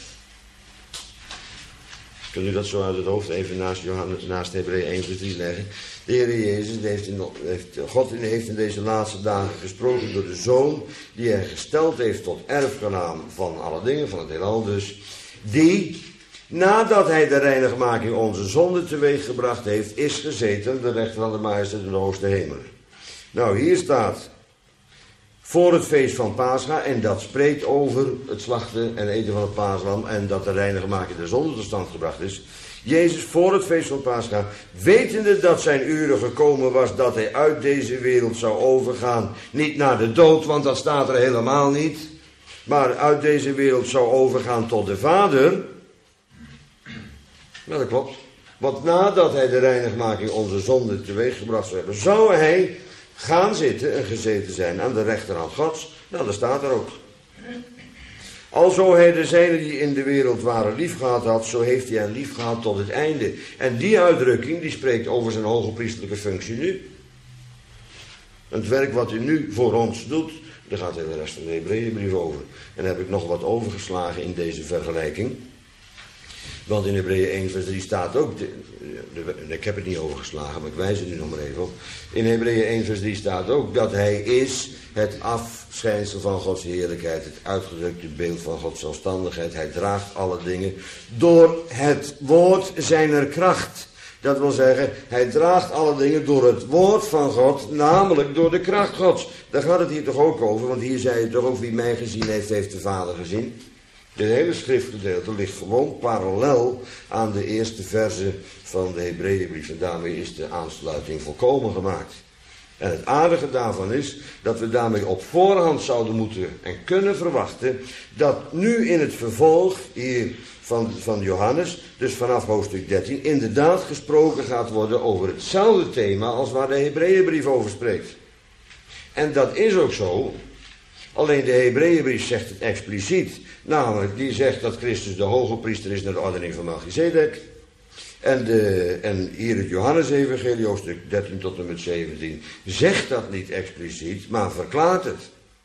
Kunt u dat zo uit het hoofd even naast, Johannes, naast Hebreeën één vers drie leggen? De Heer Jezus heeft, in, heeft, God heeft in deze laatste dagen gesproken door de Zoon, die hij gesteld heeft tot erfgenaam van alle dingen, van het heelal dus, die nadat hij de reinigmaking onze zonde teweeggebracht heeft, is gezeten de rechter van de majesteit in de hoogste hemel. Nou, hier staat voor het feest van Pascha, en dat spreekt over het slachten en eten van het paaslam en dat de reinigmaking der zonde tot stand gebracht is. Jezus voor het feest van Pascha, wetende dat zijn uren gekomen was dat hij uit deze wereld zou overgaan, niet naar de dood, want dat staat er helemaal niet, maar uit deze wereld zou overgaan tot de Vader. Nou, dat klopt. Want nadat hij de reinigmaking onze zonde teweeggebracht zou hebben, zou hij gaan zitten en gezeten zijn aan de rechterhand Gods. Nou, dat staat er ook. Alzo hij de zijnen die in de wereld waren lief gehad had, zo heeft hij hen lief gehad tot het einde. En die uitdrukking, die spreekt over zijn hoge priestelijke functie nu. Het werk wat hij nu voor ons doet, daar gaat de rest van de Hebreeënbrief over. En daar heb ik nog wat overgeslagen in deze vergelijking. Want in Hebreeën één vers drie staat ook, de, de, de, ik heb het niet overgeslagen, maar ik wijs er nu nog maar even op. In Hebreeën één vers drie staat ook dat hij is het afschijnsel van Gods heerlijkheid, het uitgedrukte beeld van Gods zelfstandigheid. Hij draagt alle dingen door het woord zijner kracht. Dat wil zeggen, hij draagt alle dingen door het woord van God, namelijk door de kracht Gods. Daar gaat het hier toch ook over, want hier zei het toch ook, wie mij gezien heeft, heeft de Vader gezien. Dit hele schriftgedeelte ligt gewoon parallel aan de eerste verse van de Hebreeënbrief. En daarmee is de aansluiting volkomen gemaakt. En het aardige daarvan is dat we daarmee op voorhand zouden moeten en kunnen verwachten dat nu in het vervolg hier van, van Johannes, dus vanaf hoofdstuk dertien, inderdaad gesproken gaat worden over hetzelfde thema als waar de Hebreeënbrief over spreekt. En dat is ook zo. Alleen de Hebreeënbrief zegt het expliciet. Namelijk, die zegt dat Christus de hoge priester is naar de ordening van Melchizedek. En, de, en hier het Johannes-evangelie, hoofdstuk dertien tot en met zeventien, zegt dat niet expliciet, maar verklaart het.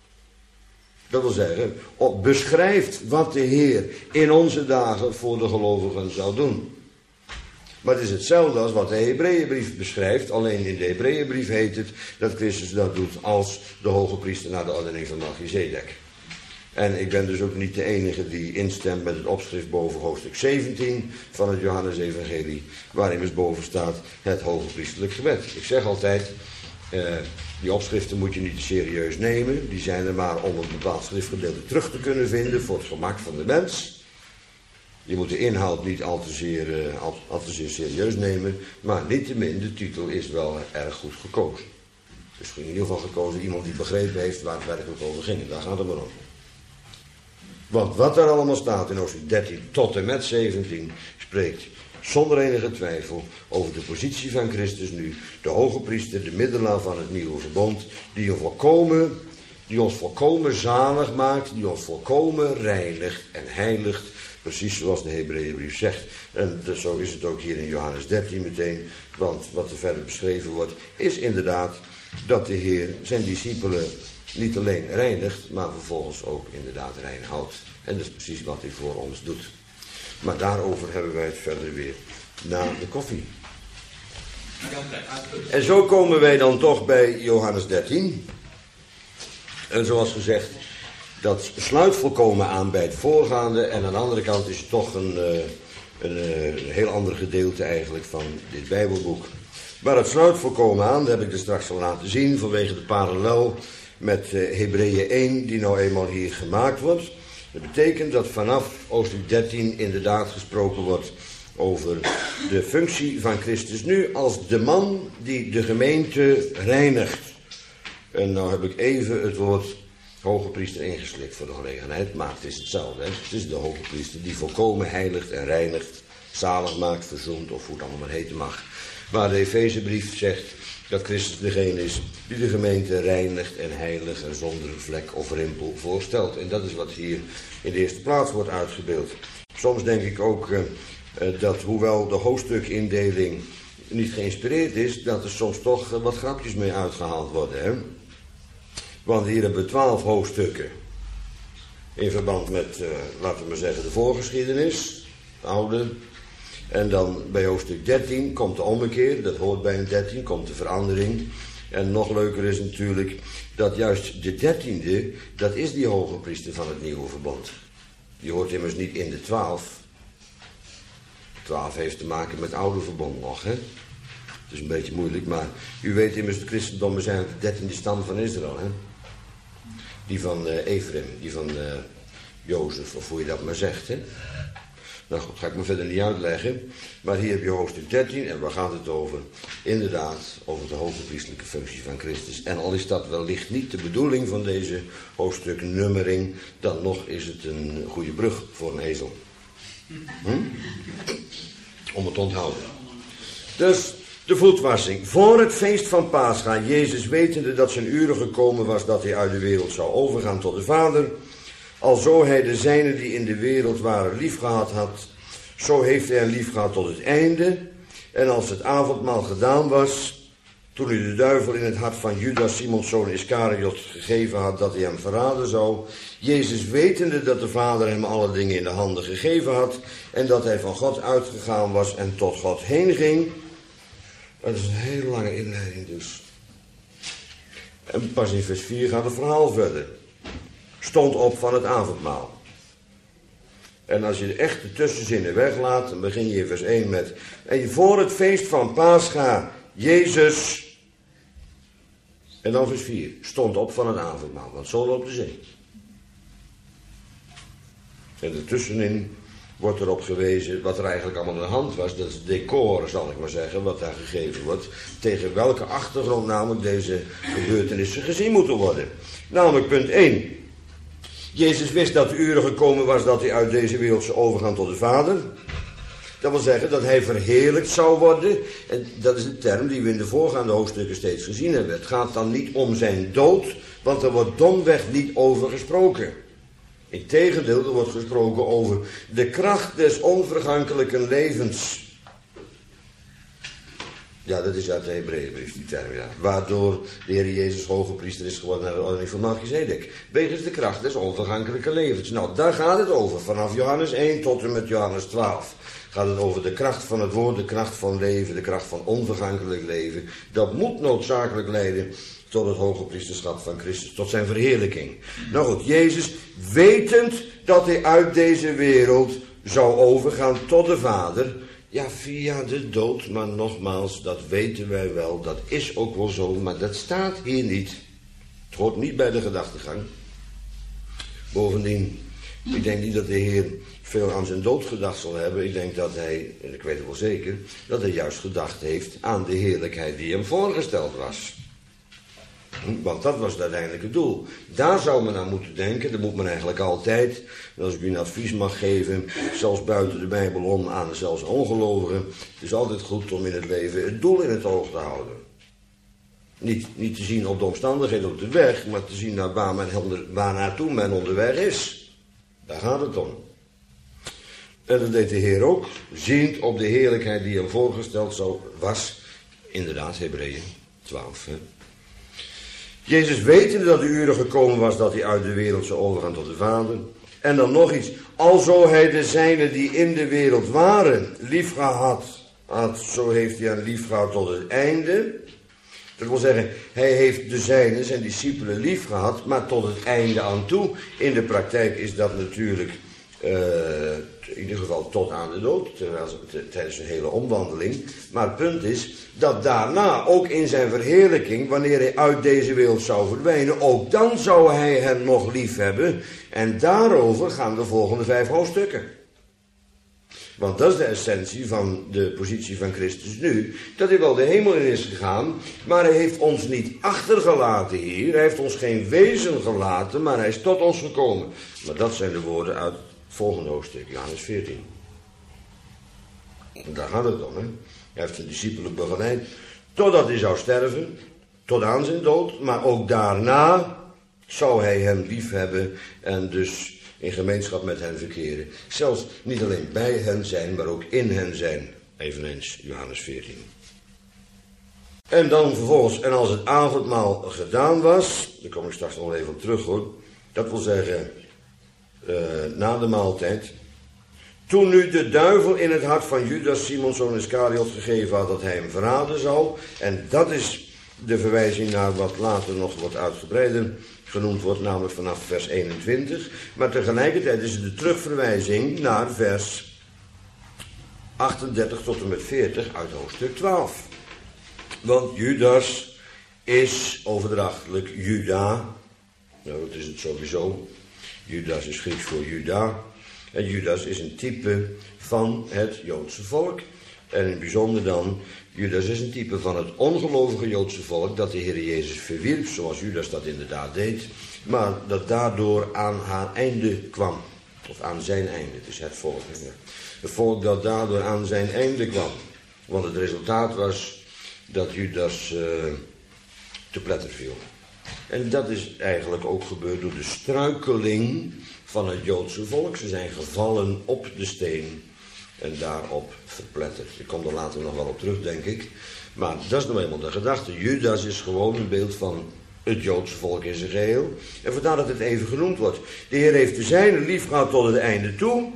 Dat wil zeggen, op, beschrijft wat de Heer in onze dagen voor de gelovigen zou doen. Maar het is hetzelfde als wat de Hebreeënbrief beschrijft. Alleen in de Hebreeënbrief heet het dat Christus dat doet als de hoge priester naar de ordening van Melchizedek. En ik ben dus ook niet de enige die instemt met het opschrift boven hoofdstuk zeventien van het Johannes-evangelie, waarin dus boven staat het hoge priesterlijk gebed. Ik zeg altijd, eh, die opschriften moet je niet serieus nemen. Die zijn er maar om een bepaald schriftgedeelte terug te kunnen vinden voor het gemak van de mens. Je moet de inhoud niet al te zeer, uh, al, al te zeer serieus nemen, maar niettemin, de titel is wel erg goed gekozen. Dus in ieder geval gekozen iemand die begrepen heeft waar het werkelijk over ging. En daar gaat het maar om. Want wat er allemaal staat in hoofdstuk dertien tot en met zeventien spreekt zonder enige twijfel over de positie van Christus nu, de hoge priester, de middelaar van het nieuwe verbond, die, een volkomen, die ons volkomen zalig maakt, die ons volkomen reinigt en heiligt. Precies zoals de Hebreeënbrief zegt. En dus zo is het ook hier in Johannes dertien meteen. Want wat er verder beschreven wordt, is inderdaad dat de Heer zijn discipelen niet alleen reinigt, maar vervolgens ook inderdaad rein houdt. En dat is precies wat hij voor ons doet. Maar daarover hebben wij het verder weer na de koffie. En zo komen wij dan toch bij Johannes dertien. En zoals gezegd, dat sluit volkomen aan bij het voorgaande. En aan de andere kant is het toch een, een, een heel ander gedeelte eigenlijk van dit Bijbelboek. Maar het sluit volkomen aan, dat heb ik er straks al laten zien, vanwege de parallel met Hebreeën één, die nou eenmaal hier gemaakt wordt. Dat betekent dat vanaf hoofdstuk dertien inderdaad gesproken wordt over de functie van Christus nu als de man die de gemeente reinigt. En nou heb ik even het woord hoge priester ingeslikt voor de gelegenheid, maar het is hetzelfde. Hè? Het is de hoge priester die volkomen heiligt en reinigt, zalig maakt, verzoent of hoe het allemaal maar heten mag. Waar de Efezebrief zegt dat Christus degene is die de gemeente reinigt en heilig en zonder vlek of rimpel voorstelt. En dat is wat hier in de eerste plaats wordt uitgebeeld. Soms denk ik ook uh, uh, dat hoewel de hoofdstukindeling niet geïnspireerd is, dat er soms toch uh, wat grapjes mee uitgehaald worden. Hè? Want hier hebben we twaalf hoofdstukken in verband met, uh, laten we maar zeggen, de voorgeschiedenis, het oude. En dan bij hoofdstuk dertien komt de ommekeer, dat hoort bij een dertien, komt de verandering. En nog leuker is natuurlijk dat juist de dertiende, dat is die hoge priester van het nieuwe verbond. Die hoort immers niet in de twaalf, twaalf heeft te maken met het oude verbond nog, hè. Het is een beetje moeilijk, maar u weet immers, het christendom, we zijn de dertiende stam van Israël, hè. Die van uh, Ephraim, die van uh, Jozef, of hoe je dat maar zegt, hè. Nou goed, ga ik me verder niet uitleggen. Maar hier heb je hoofdstuk dertien en waar gaat het over? Inderdaad, over de hoge priestelijke functie van Christus. En al is dat wellicht niet de bedoeling van deze hoofdstuknummering, dan nog is het een goede brug voor een ezel. Hm? Om het te onthouden. Dus de voetwassing. Voor het feest van Pascha, Jezus wetende dat zijn uren gekomen was dat hij uit de wereld zou overgaan tot de Vader. Alzo hij de zijnen die in de wereld waren liefgehad had, zo heeft hij hen liefgehad tot het einde. En als het avondmaal gedaan was, toen hij de duivel in het hart van Judas, Simons zoon Iskariot, gegeven had dat hij hem verraden zou, Jezus wetende dat de Vader hem alle dingen in de handen gegeven had en dat hij van God uitgegaan was en tot God heen ging. Dat is een hele lange inleiding dus. En pas in vers vier gaat het verhaal verder. Stond op van het avondmaal. En als je de echte tussenzinnen weglaat, dan begin je in vers één met: en voor het feest van Pascha, Jezus. En dan vers vier. Stond op van het avondmaal, want zo loopt de zin. En ertussenin wordt erop gewezen wat er eigenlijk allemaal aan de hand was. Dat is het decor, zal ik maar zeggen, wat daar gegeven wordt. Tegen welke achtergrond namelijk deze gebeurtenissen gezien moeten worden. Namelijk punt één. Jezus wist dat de uren gekomen was dat hij uit deze wereld zou overgaan tot de Vader. Dat wil zeggen dat hij verheerlijkt zou worden. En dat is een term die we in de voorgaande hoofdstukken steeds gezien hebben. Het gaat dan niet om zijn dood, want er wordt domweg niet over gesproken. Integendeel, er wordt gesproken over de kracht des onvergankelijke levens. Ja, dat is uit de Hebreeënbrief, die term, ja. Waardoor de Heer Jezus hoge priester is geworden naar de ordening van Melchizedek. Wegens de kracht des onvergankelijke levens. Nou, daar gaat het over. Vanaf Johannes één tot en met Johannes twaalf. Gaat het over de kracht van het woord, de kracht van leven, de kracht van onvergankelijk leven. Dat moet noodzakelijk leiden tot het hoge priesterschap van Christus, tot zijn verheerlijking. Nou goed, Jezus, wetend dat hij uit deze wereld zou overgaan tot de Vader. Ja, via de dood, maar nogmaals, dat weten wij wel, dat is ook wel zo, maar dat staat hier niet. Het hoort niet bij de gedachtegang. Bovendien, ik denk niet dat de Heer veel aan zijn dood gedacht zal hebben. Ik denk dat hij, en ik weet het wel zeker, dat hij juist gedacht heeft aan de heerlijkheid die hem voorgesteld was. Want dat was het uiteindelijke doel. Daar zou men aan moeten denken, dat moet men eigenlijk altijd. En als ik u een advies mag geven, zelfs buiten de Bijbel om, aan zelfs ongelovigen. Het is altijd goed om in het leven het doel in het oog te houden. Niet, niet te zien op de omstandigheden op de weg, maar te zien naar waar, men onder, waar naartoe men onderweg is. Daar gaat het om. En dat deed de Heer ook, ziend op de heerlijkheid die hem voorgesteld zou, was. Inderdaad, Hebreeën twaalf. Hè. Jezus wetende dat de uren gekomen was dat hij uit de wereld zou overgaan tot de Vader. En dan nog iets. Alzo hij de zijnen die in de wereld waren liefgehad had, zo heeft hij hen liefgehad tot het einde. Dat wil zeggen, hij heeft de zijnen, zijn discipelen liefgehad, maar tot het einde aan toe. In de praktijk is dat natuurlijk uh, in ieder geval tot aan de dood, terwijl, tijdens een hele omwandeling. Maar het punt is dat daarna, ook in zijn verheerlijking, wanneer hij uit deze wereld zou verdwijnen, ook dan zou hij hen nog lief hebben. En daarover gaan de volgende vijf hoofdstukken. Want dat is de essentie van de positie van Christus nu. Dat hij wel de hemel in is gegaan, maar hij heeft ons niet achtergelaten hier. Hij heeft ons geen wezen gelaten, maar hij is tot ons gekomen. Maar dat zijn de woorden uit het volgende hoofdstuk, Johannes veertien. En daar gaat het om, hè. Hij heeft zijn discipelen begeleid totdat hij zou sterven, tot aan zijn dood. Maar ook daarna zou hij hen lief hebben en dus in gemeenschap met hen verkeren. Zelfs niet alleen bij hen zijn, maar ook in hen zijn. Eveneens Johannes veertien. En dan vervolgens, en als het avondmaal gedaan was, daar kom ik straks nog even op terug hoor. Dat wil zeggen, uh, na de maaltijd. Toen nu de duivel in het hart van Judas, Simons zoon Iskariot, gegeven had dat hij hem verraden zou. En dat is de verwijzing naar wat later nog wat uitgebreider genoemd wordt, namelijk vanaf vers eenentwintig. Maar tegelijkertijd is het de terugverwijzing naar vers achtendertig tot en met veertig uit hoofdstuk twaalf. Want Judas is overdrachtelijk Juda. Nou, dat is het sowieso. Judas is Grieks voor Juda. En Judas is een type van het Joodse volk. En in het bijzonder dan, Judas is een type van het ongelovige Joodse volk dat de Heer Jezus verwierp, zoals Judas dat inderdaad deed, maar dat daardoor aan haar einde kwam. Of aan zijn einde, het is het volk. Het volk dat daardoor aan zijn einde kwam. Want het resultaat was dat Judas uh, te pletter viel. En dat is eigenlijk ook gebeurd door de struikeling van het Joodse volk. Ze zijn gevallen op de steen en daarop verpletterd. Ik kom er later nog wel op terug, denk ik. Maar dat is nou eenmaal de gedachte. Judas is gewoon een beeld van het Joodse volk in zijn geheel. En vandaar dat het even genoemd wordt. De Heer heeft de zijnen lief gehad tot het einde toe.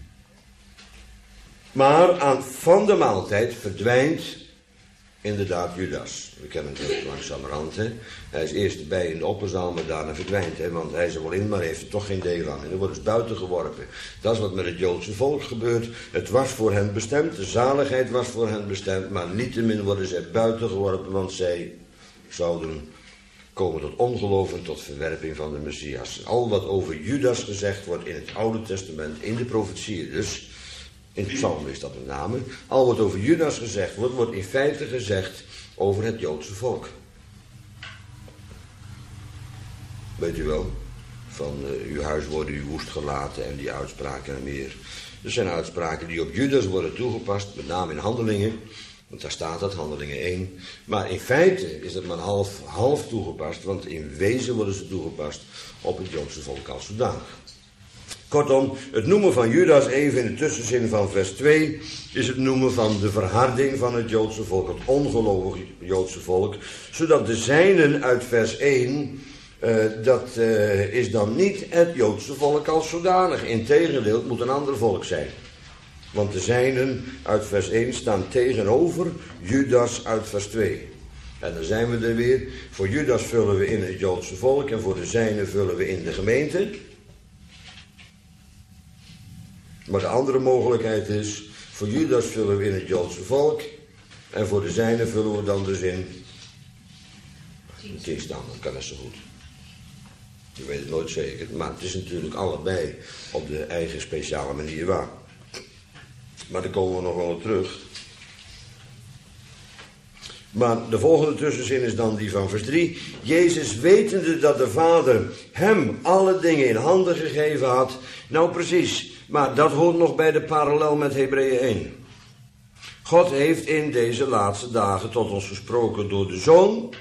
Maar aan van de maaltijd verdwijnt inderdaad Judas. We kennen het heel langzamerhand. Hè? Hij is eerst erbij in de opperzaal, maar daarna verdwijnt. Hè? Want hij is er wel in, maar heeft er toch geen deel aan. En dan wordt dus buiten geworpen. Dat is wat met het Joodse volk gebeurt. Het was voor hen bestemd, de zaligheid was voor hen bestemd. Maar niettemin worden ze buiten geworpen, want zij zouden komen tot ongeloof en tot verwerping van de Messias. Al wat over Judas gezegd wordt in het Oude Testament, in de profetieën dus, in het psalm is dat met name, al wat over Judas gezegd wordt, wordt in feite gezegd over het Joodse volk. Weet u wel, van uh, uw huis worden u woest gelaten en die uitspraken en meer. Er zijn uitspraken die op Judas worden toegepast, met name in Handelingen. Want daar staat dat, Handelingen één. Maar in feite is dat maar half, half toegepast, want in wezen worden ze toegepast op het Joodse volk als zodanig. Kortom, het noemen van Judas even in de tussenzin van vers twee is het noemen van de verharding van het Joodse volk, het ongelovige Joodse volk, zodat de zijnen uit vers één, uh, dat uh, is dan niet het Joodse volk als zodanig. Integendeel, het moet een ander volk zijn. Want de zijnen uit vers één staan tegenover Judas uit vers twee. En dan zijn we er weer. Voor Judas vullen we in het Joodse volk en voor de zijnen vullen we in de gemeente. Maar de andere mogelijkheid is, voor Judas vullen we in het Joodse volk en voor de zijnen vullen we dan dus in tegenstander. Dat kan net zo goed. Je weet het nooit zeker, maar het is natuurlijk allebei op de eigen speciale manier waar. Maar daar komen we nog wel op terug. Maar de volgende tussenzin is dan die van vers drie. Jezus wetende dat de Vader hem alle dingen in handen gegeven had. Nou precies, maar dat hoort nog bij de parallel met Hebreeën één. God heeft in deze laatste dagen tot ons gesproken door de Zoon.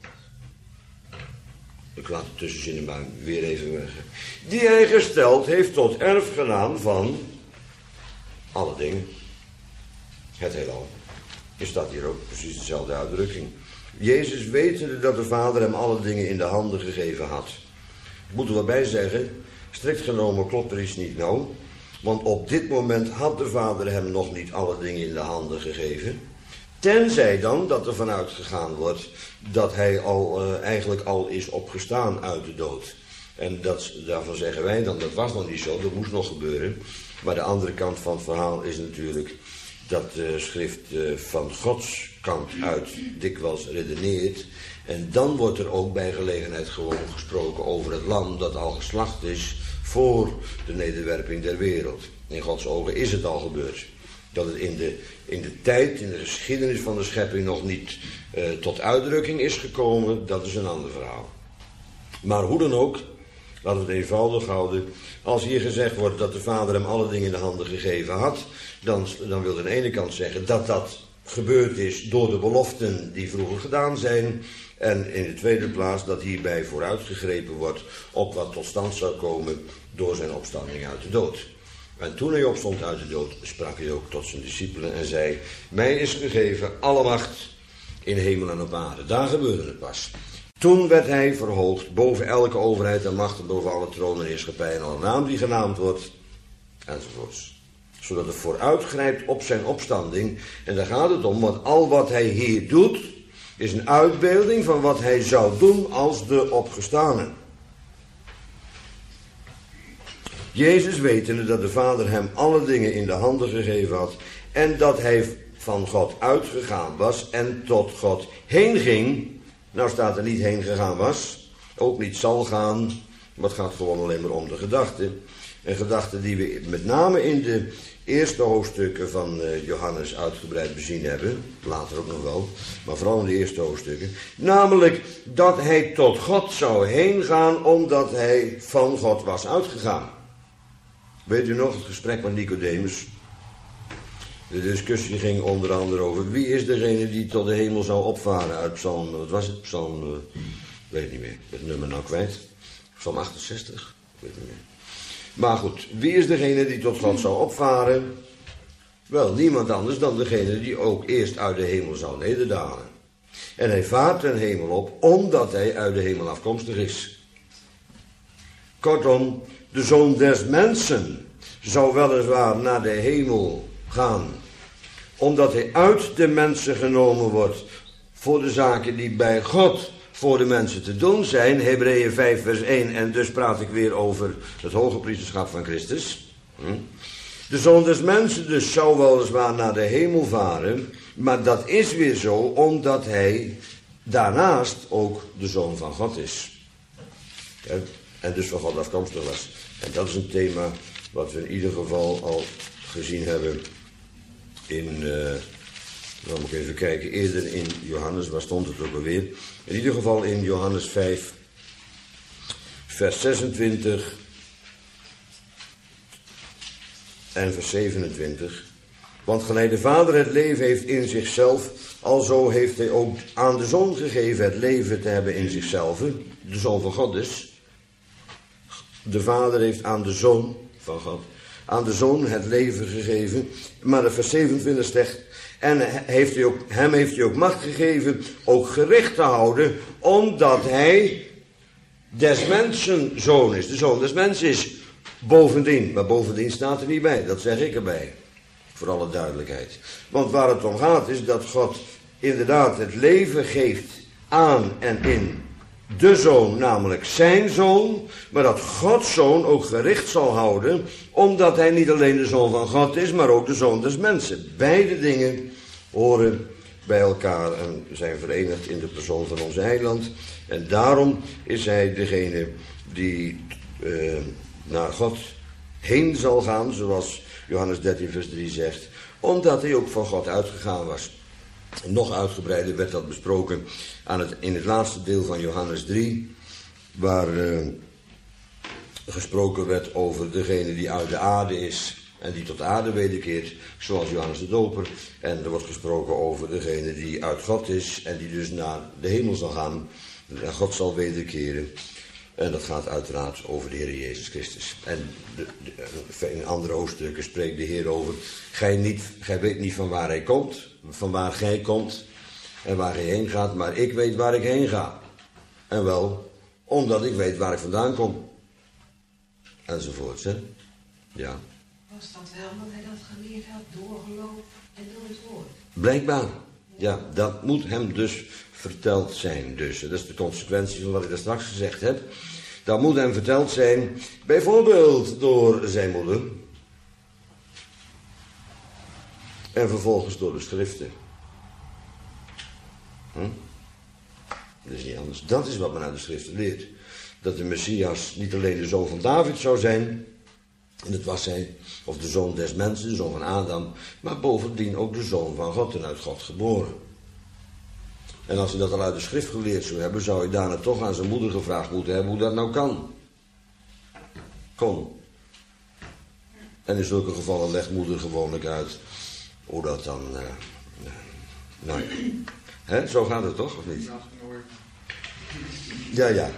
Ik laat de tussenzinnen maar weer even weg. Die hij gesteld heeft tot erfgenaam van alle dingen. Het heelal. Er staat hier ook precies dezelfde uitdrukking. Jezus wetende dat de Vader hem alle dingen in de handen gegeven had. Ik moet er wel bij zeggen, strikt genomen klopt er iets niet nou. Want op dit moment had de Vader hem nog niet alle dingen in de handen gegeven. Tenzij dan dat er vanuit gegaan wordt dat hij al uh, eigenlijk al is opgestaan uit de dood. En dat, daarvan zeggen wij dan, dat was nog niet zo, dat moest nog gebeuren. Maar de andere kant van het verhaal is natuurlijk dat de schrift uh, van Gods kant uit dikwijls redeneert. En dan wordt er ook bij gelegenheid gewoon gesproken over het lam dat al geslacht is voor de nederwerping der wereld. In Gods ogen is het al gebeurd. Dat het in de, in de tijd, in de geschiedenis van de schepping nog niet uh, tot uitdrukking is gekomen, dat is een ander verhaal. Maar hoe dan ook, laten we het eenvoudig houden. Als hier gezegd wordt dat de Vader hem alle dingen in de handen gegeven had, dan, dan wil aan de ene kant zeggen dat dat gebeurd is door de beloften die vroeger gedaan zijn. En in de tweede plaats dat hierbij vooruitgegrepen wordt op wat tot stand zou komen door zijn opstanding uit de dood. En toen hij opstond uit de dood, sprak hij ook tot zijn discipelen en zei: mij is gegeven alle macht in hemel en op aarde. Daar gebeurde het pas. Toen werd hij verhoogd boven elke overheid en macht en boven alle tronen en heerschappij en alle naam die genaamd wordt, enzovoorts. Zodat het vooruitgrijpt op zijn opstanding. En daar gaat het om, want al wat hij hier doet, is een uitbeelding van wat hij zou doen als de opgestane. Jezus wetende dat de Vader hem alle dingen in de handen gegeven had en dat hij van God uitgegaan was en tot God heen ging. Nou staat er niet heen gegaan was, ook niet zal gaan, maar het gaat gewoon alleen maar om de gedachte. Een gedachte die we met name in de eerste hoofdstukken van uh, Johannes uitgebreid bezien hebben, later ook nog wel, maar vooral in de eerste hoofdstukken. Namelijk dat hij tot God zou heen gaan omdat hij van God was uitgegaan. Weet u nog het gesprek met Nicodemus? De discussie ging onder andere over wie is degene die tot de hemel zou opvaren uit Psalm, wat was het? Psalm, uh, weet ik niet meer, het nummer nou kwijt. Psalm achtenzestig, weet ik niet meer. Maar goed, wie is degene die tot God zou opvaren? Wel, niemand anders dan degene die ook eerst uit de hemel zou nederdalen. En hij vaart ten hemel op, omdat hij uit de hemel afkomstig is. Kortom, de Zoon des Mensen zou weliswaar naar de hemel gaan, omdat hij uit de mensen genomen wordt voor de zaken die bij God voor de mensen te doen zijn. Hebreeën vijf vers één, en dus praat ik weer over het hoge priesterschap van Christus. De Zoon des Mensen dus zou weliswaar naar de hemel varen, maar dat is weer zo omdat hij daarnaast ook de Zoon van God is. En dus van God afkomstig was. En dat is een thema wat we in ieder geval al gezien hebben in, uh, nou moet ik even kijken, eerder in Johannes, waar stond het ook alweer? In ieder geval in Johannes vijf, vers zesentwintig en vers zevenentwintig. Want gelijk de Vader het leven heeft in zichzelf, alzo heeft hij ook aan de Zoon gegeven het leven te hebben in zichzelf. De Zoon van God dus. De Vader heeft aan de Zoon van God, aan de Zoon het leven gegeven. Maar de vers zevenentwintig zegt, en heeft hij ook, hem heeft hij ook macht gegeven, ook gericht te houden, omdat hij des mensen zoon is. De Zoon des mensen is bovendien, maar bovendien staat er niet bij, dat zeg ik erbij. Voor alle duidelijkheid. Want waar het om gaat is dat God inderdaad het leven geeft aan en in de Zoon, namelijk zijn Zoon, maar dat Gods Zoon ook gericht zal houden, omdat hij niet alleen de Zoon van God is, maar ook de Zoon des mensen. Beide dingen horen bij elkaar en zijn verenigd in de persoon van onze heiland. En daarom is hij degene die uh, naar God heen zal gaan, zoals Johannes dertien vers drie zegt, omdat hij ook van God uitgegaan was. Nog uitgebreider werd dat besproken aan het, in het laatste deel van Johannes drie, waar uh, gesproken werd over degene die uit de aarde is en die tot aarde wederkeert, zoals Johannes de Doper. En er wordt gesproken over degene die uit God is en die dus naar de hemel zal gaan en God zal wederkeren. En dat gaat uiteraard over de Heer Jezus Christus. En de, de, in andere hoofdstukken spreekt de Heer over, gij, niet, gij weet niet van waar hij komt, van waar gij komt en waar hij heen gaat, maar ik weet waar ik heen ga. En wel, omdat ik weet waar ik vandaan kom. Enzovoorts, hè. Ja. Was dat wel omdat hij dat geleerd had, doorgelopen en door het woord? Blijkbaar. Ja, dat moet hem dus verteld zijn. Dus dat is de consequentie van wat ik daar straks gezegd heb. Dat moet hem verteld zijn, bijvoorbeeld door zijn moeder. En vervolgens door de schriften. Hm? Dat is niet anders. Dat is wat men uit de schriften leert. Dat de Messias niet alleen de zoon van David zou zijn, en dat was hij, of de zoon des mensen, de zoon van Adam, maar bovendien ook de zoon van God en uit God geboren. En als hij dat al uit de schrift geleerd zou hebben, zou hij daarna toch aan zijn moeder gevraagd moeten hebben hoe dat nou kan. Kon. En in zulke gevallen legt moeder gewoonlijk uit hoe dat dan, uh, uh, nou ja. Hè, zo gaat het toch, of niet? Ja, ja.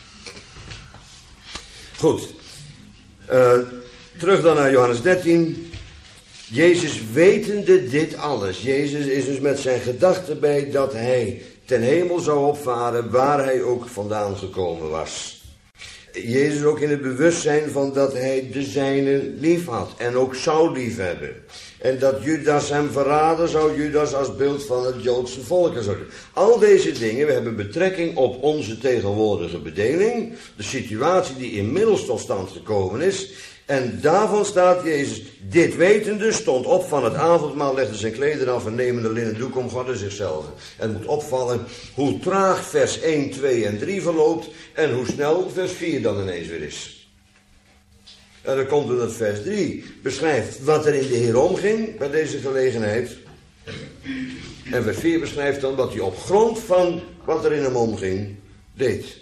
Goed. Uh, terug dan naar Johannes dertien. Jezus wetende dit alles. Jezus is dus met zijn gedachten bij dat hij ten hemel zou opvaren waar hij ook vandaan gekomen was. Jezus ook in het bewustzijn van dat hij de zijnen lief had en ook zou lief hebben. En dat Judas hem verraden zou, Judas als beeld van het Joodse volk. Al deze dingen we hebben betrekking op onze tegenwoordige bedeling. De situatie die inmiddels tot stand gekomen is. En daarvan staat Jezus, dit wetende, stond op van het avondmaal, legde zijn klederen af en nemende linnen doek omgordde zichzelf. En het moet opvallen hoe traag vers één, twee en drie verloopt en hoe snel vers vier dan ineens weer is. En dan komt er dat vers drie beschrijft wat er in de Heer omging bij deze gelegenheid. En vers vier beschrijft dan wat hij op grond van wat er in hem omging deed.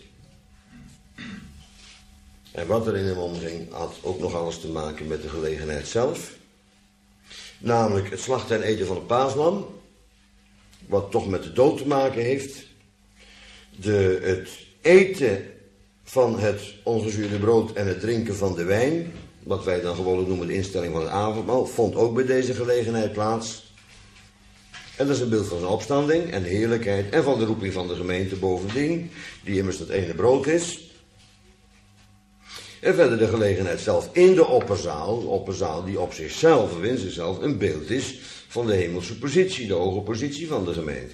En wat er in hem omging had ook nog alles te maken met de gelegenheid zelf. Namelijk het slachten en eten van het paaslam. Wat toch met de dood te maken heeft. De, het eten van het ongezuurde brood en het drinken van de wijn. Wat wij dan gewoonlijk noemen de instelling van het avondmaal. Vond ook bij deze gelegenheid plaats. En dat is een beeld van zijn opstanding en de heerlijkheid. En van de roeping van de gemeente bovendien. Die immers dat ene brood is. En verder de gelegenheid zelf in de opperzaal. De opperzaal die op zichzelf, of in zichzelf, een beeld is van de hemelse positie. De hoge positie van de gemeente.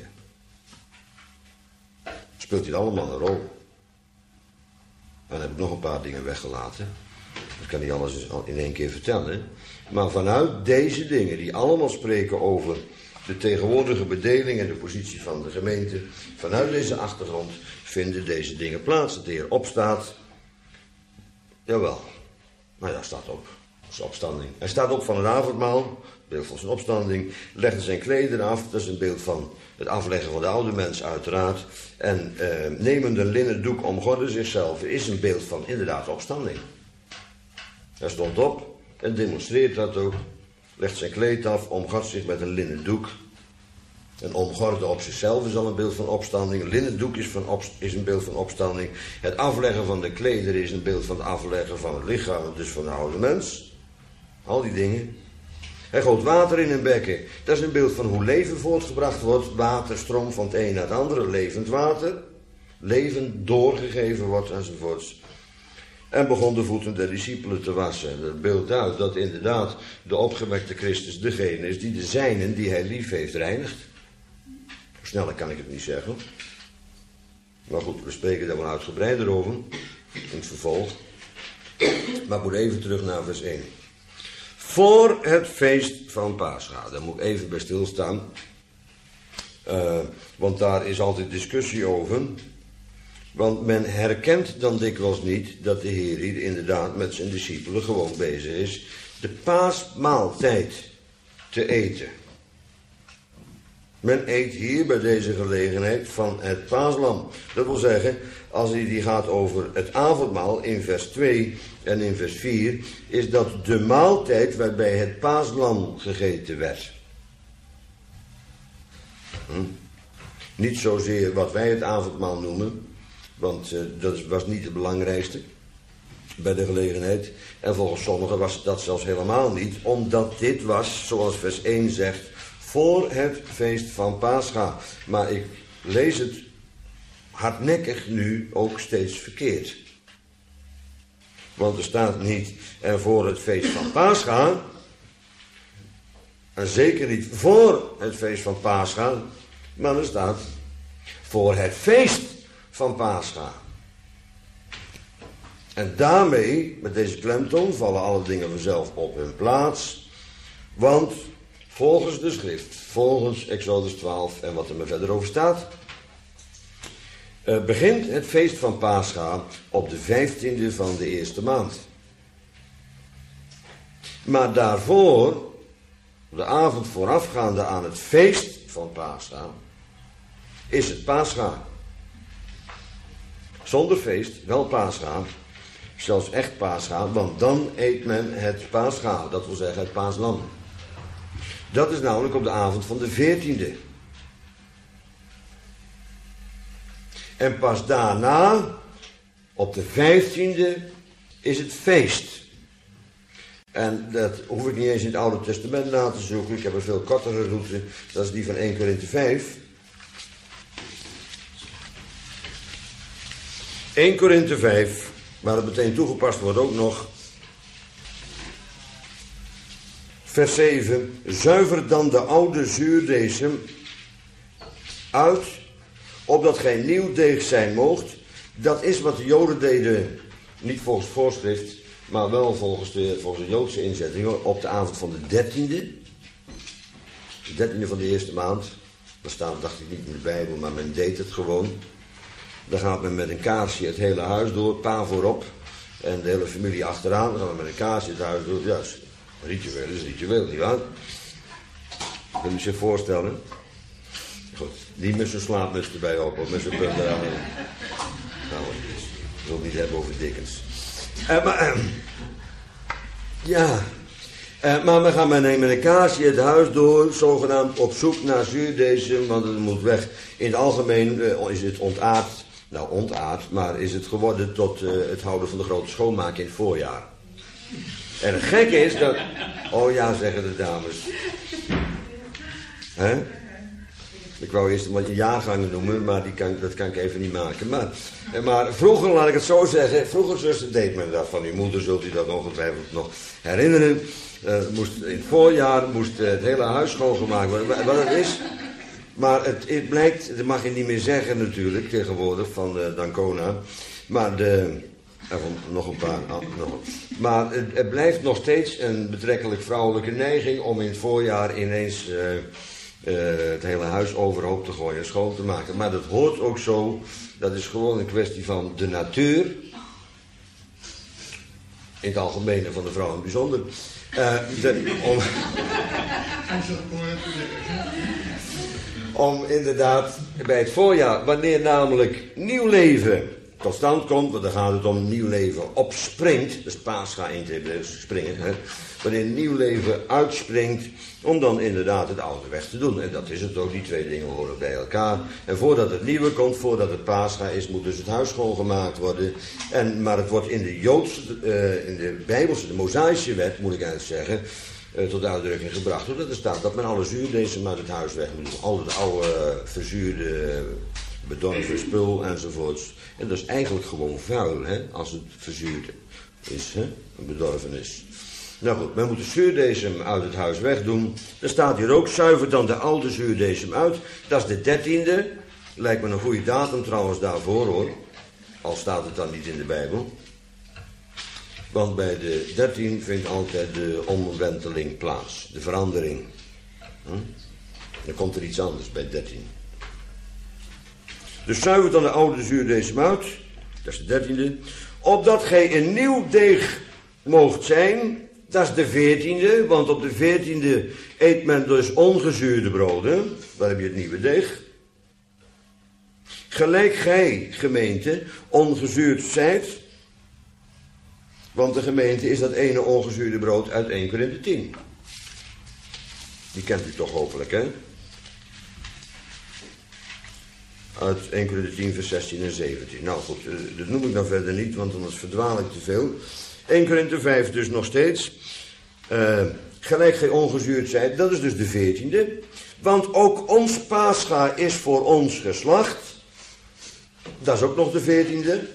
Speelt hier allemaal een rol. En dan heb ik nog een paar dingen weggelaten. Dat kan niet alles in één keer vertellen. Maar vanuit deze dingen, die allemaal spreken over de tegenwoordige bedeling en de positie van de gemeente. Vanuit deze achtergrond vinden deze dingen plaats. Dat de Heer opstaat. Jawel, maar ja, staat op. Zijn opstanding. Hij staat op van het avondmaal, beeld van zijn opstanding, legde zijn klederen af, dat is een beeld van het afleggen van de oude mens uiteraard, en eh, nemende een linnen doek omgorde zichzelf, is een beeld van inderdaad opstanding. Hij stond op en demonstreert dat ook, legt zijn kleed af, omgord zich met een linnen doek. Een omgorde op zichzelf is al een beeld van opstanding. Een linnen doek is, van op, is een beeld van opstanding. Het afleggen van de klederen is een beeld van het afleggen van het lichaam, dus van de oude mens. Al die dingen. Hij goot water in een bekken. Dat is een beeld van hoe leven voortgebracht wordt. Water stroomt van het een naar het andere, levend water. Leven doorgegeven wordt enzovoorts. En begon de voeten der discipelen te wassen. Dat beeldt uit dat inderdaad de opgewekte Christus degene is die de zijnen die hij lief heeft reinigt. Sneller kan ik het niet zeggen. Maar goed, we spreken daar wel uitgebreider over. In het vervolg. Maar ik moet even terug naar vers één. Voor het feest van Pascha. Daar moet ik even bij stilstaan. Uh, want daar is altijd discussie over. Want men herkent dan dikwijls niet dat de Heer hier inderdaad met zijn discipelen gewoon bezig is de paasmaaltijd te eten. Men eet hier bij deze gelegenheid van het paaslam. Dat wil zeggen, als hij die gaat over het avondmaal in vers twee en in vers vier, is dat de maaltijd waarbij het paaslam gegeten werd. Hm? Niet zozeer wat wij het avondmaal noemen, want uh, dat was niet het belangrijkste bij de gelegenheid. En volgens sommigen was dat zelfs helemaal niet, omdat dit was, zoals vers één zegt, voor het feest van Pascha. Maar ik lees het hardnekkig nu ook steeds verkeerd. Want er staat niet en voor het feest van Pascha. En zeker niet voor het feest van Pascha. Maar er staat voor het feest van Pascha. En daarmee, met deze klemtoon, vallen alle dingen vanzelf op hun plaats. Want volgens de schrift, volgens Exodus twaalf en wat er maar verder over staat, uh, begint het feest van Pascha op de vijftiende van de eerste maand. Maar daarvoor, de avond voorafgaande aan het feest van Pascha, is het Pascha. Zonder feest, wel Pascha, zelfs echt Pascha, want dan eet men het Pascha, dat wil zeggen het paaslam. Dat is namelijk op de avond van de veertiende. En pas daarna, op de vijftiende, is het feest. En dat hoef ik niet eens in het Oude Testament na te zoeken. Ik heb een veel kortere route, dat is die van Eerste Korinthe vijf. Eerste Korinthe vijf, waar het meteen toegepast wordt ook nog. Vers zeven. Zuiver dan de oude zuurdesem uit, opdat gij nieuw deeg zijn moogt. Dat is wat de Joden deden, niet volgens voorschrift, maar wel volgens de, volgens de Joodse inzettingen op de avond van de dertiende. De dertiende van de eerste maand. Dat staat, dacht ik, niet in de Bijbel, maar men deed het gewoon. Dan gaat men met een kaarsje het hele huis door, pa voorop. En de hele familie achteraan. Dan gaan we met een kaarsje het huis door. Ja, ritueel is ritueel, nietwaar? Kun je zich voorstellen? Goed, die met zijn slaapmuts erbij op, of met zijn punt eraan. Nou, ik wil het niet hebben over Dickens. Uh, maar, uh, ja... Uh, maar we gaan met een kaarsje het huis door, zogenaamd op zoek naar zuurdesem, want het moet weg. In het algemeen uh, is het ontaard, nou ontaard, maar is het geworden tot uh, het houden van de grote schoonmaak in het voorjaar. En het gekke is dat... Oh ja, zeggen de dames. Hè? Ik wou eerst wat je jaargangen noemen, maar die kan, dat kan ik even niet maken. Maar, maar vroeger, laat ik het zo zeggen, vroeger zuster deed men dat. Van uw moeder zult u dat ongetwijfeld nog herinneren. Uh, moest, in het voorjaar moest uh, het hele huis schoongemaakt worden. Wat het is. Maar het, het blijkt, dat mag je niet meer zeggen natuurlijk, tegenwoordig, van uh, Dancona. Maar de... Even nog een paar. Ah, nog. Maar het, het blijft nog steeds een betrekkelijk vrouwelijke neiging om in het voorjaar ineens uh, uh, het hele huis overhoop te gooien en schoon te maken. Maar dat hoort ook zo. Dat is gewoon een kwestie van de natuur. In het algemeen en van de vrouw in het bijzonder. Uh, de, om, om inderdaad bij het voorjaar, wanneer namelijk nieuw leven tot stand komt, want dan gaat het om nieuw leven opspringt, dus Pascha in te springen, hè, wanneer nieuw leven uitspringt, om dan inderdaad het oude weg te doen. En dat is het ook, die twee dingen horen bij elkaar. En voordat het nieuwe komt, voordat het Pascha is, moet dus het huis schoongemaakt worden. En, maar het wordt in de Joodse, uh, in de Bijbelse, de Mosaïsche wet, moet ik eigenlijk zeggen, uh, tot uitdrukking gebracht. Omdat er staat dat men alle zuurdesem uit het huis weg moet doen. Al het oude, uh, verzuurde, bedorven spul enzovoorts. En dat is eigenlijk gewoon vuil, hè, als het verzuurd is, hè, een bedorven is. Nou goed, men moet de zuurdesem uit het huis wegdoen. Er staat hier ook, zuiver dan de oude zuurdesem uit. Dat is de dertiende. Lijkt me een goede datum trouwens daarvoor, hoor. Al staat het dan niet in de Bijbel. Want bij de dertien vindt altijd de omwenteling plaats. De verandering. Hm? Dan komt er iets anders bij dertien. Dus zuiver dan de oude zuurdesem uit. Dat is de dertiende. Opdat gij een nieuw deeg moogt zijn. Dat is de veertiende, want op de veertiende eet men dus ongezuurde broden. Daar heb je het nieuwe deeg. Gelijk gij, gemeente, ongezuurd zijt. Want de gemeente is dat ene ongezuurde brood uit Eerste Korinthe tien. Die kent u toch hopelijk, hè? Uit Eerste Korinthe tien, vers zestien en zeventien. Nou goed, dat noem ik nou verder niet, want anders verdwaal ik te veel. Eerste Korinthe vijf dus nog steeds. Uh, gelijk gij ongezuurd zijt, dat is dus de veertiende. Want ook ons Pascha is voor ons geslacht. Dat is ook nog de veertiende.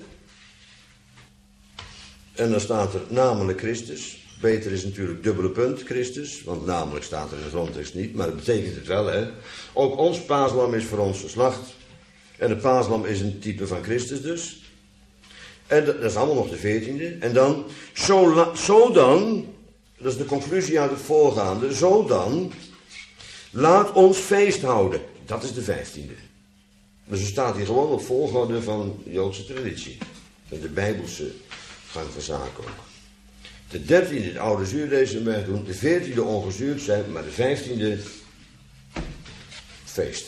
En dan staat er namelijk Christus. Beter is natuurlijk dubbele punt Christus. Want namelijk staat er in de grondtekst niet. Maar dat betekent het wel, hè. Ook ons paaslam is voor ons geslacht. En het paaslam is een type van Christus dus. En dat, dat is allemaal nog de veertiende. En dan, zo, la, zo dan, dat is de conclusie uit het voorgaande. Zo dan, laat ons feest houden. Dat is de vijftiende. Dus er staat hier gewoon op volgorde van Joodse traditie. En de Bijbelse gang van zaken ook. De dertiende het oude zuurdesem wegdoen. De veertiende ongezuurd zijn. Maar de vijftiende feest.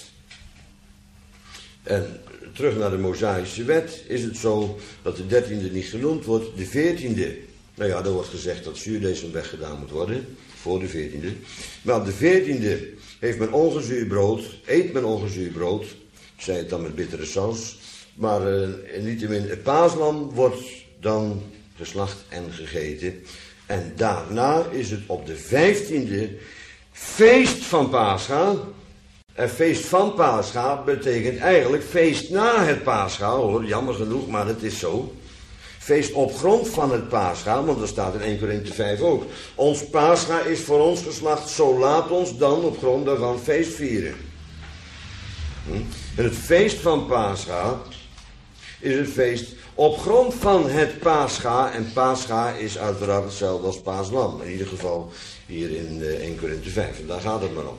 En terug naar de Mosaïsche wet is het zo dat de dertiende niet genoemd wordt. De veertiende, nou ja, er wordt gezegd dat zuurdesem weggedaan moet worden. Voor de veertiende. Maar op de veertiende heeft men ongezuurd brood. Eet men ongezuurd brood. Ik zei het dan met bittere saus. Maar uh, niettemin, het paaslam wordt dan geslacht en gegeten. En daarna is het op de vijftiende feest van Pascha. En feest van Pascha betekent eigenlijk feest na het Pascha, hoor. Jammer genoeg, maar het is zo. Feest op grond van het Pascha, want er staat in Eerste Korinthe vijf ook. Ons Pascha is voor ons geslacht, zo laat ons dan op grond daarvan feest vieren. Hm? En het feest van Pascha is het feest Op grond van het Pascha, en Pascha is uiteraard hetzelfde als Paaslam. In ieder geval hier in uh, Eerste Korinthe vijf, en daar gaat het maar om.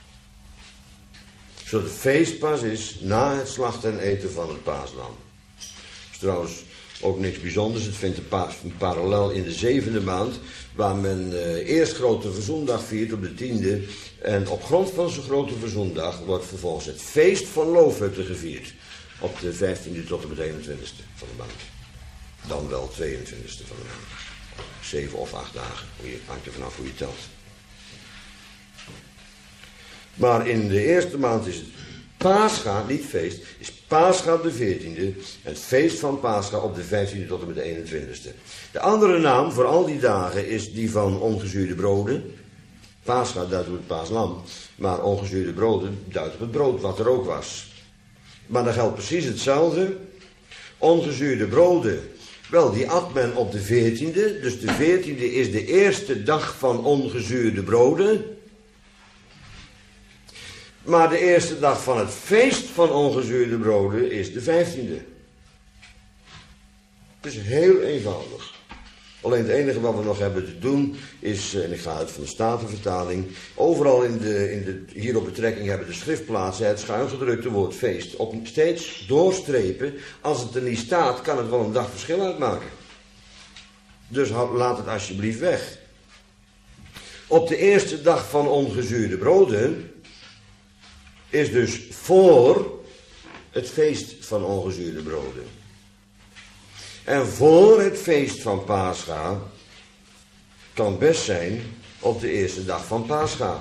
Zodat het feest pas is na het slachten en eten van het Paaslam. Dat is trouwens ook niks bijzonders. Het vindt een, pa een parallel in de zevende maand, waar men uh, eerst Grote Verzoendag viert op de tiende. En op grond van zo'n Grote Verzoendag wordt vervolgens het feest van Loofhutten gevierd. Op de vijftiende tot en met eenentwintigste van de maand. Dan wel tweeëntwintigste van de maand. Zeven of acht dagen. Het hangt er vanaf hoe je telt. Maar in de eerste maand is het Pascha, niet feest, is Pascha op de veertiende. Het feest van Pascha op de vijftiende tot en met de eenentwintigste. De andere naam voor al die dagen is die van ongezuurde broden. Pascha duidt op het paaslam. Maar ongezuurde broden duidt op het brood wat er ook was. Maar dan geldt precies hetzelfde. Ongezuurde broden, wel, die at men op de veertiende. Dus de veertiende is de eerste dag van ongezuurde broden. Maar de eerste dag van het feest van ongezuurde broden is de vijftiende. Het is heel eenvoudig. Alleen het enige wat we nog hebben te doen is, en ik ga uit van de Statenvertaling, overal in de, in de, hier op betrekking hebben de schriftplaatsen het schuingedrukte woord feest op steeds doorstrepen. Als het er niet staat, kan het wel een dag verschil uitmaken. Dus laat het alsjeblieft weg. Op de eerste dag van ongezuurde broden is dus voor het feest van ongezuurde broden. En voor het feest van Pascha kan best zijn op de eerste dag van Pascha.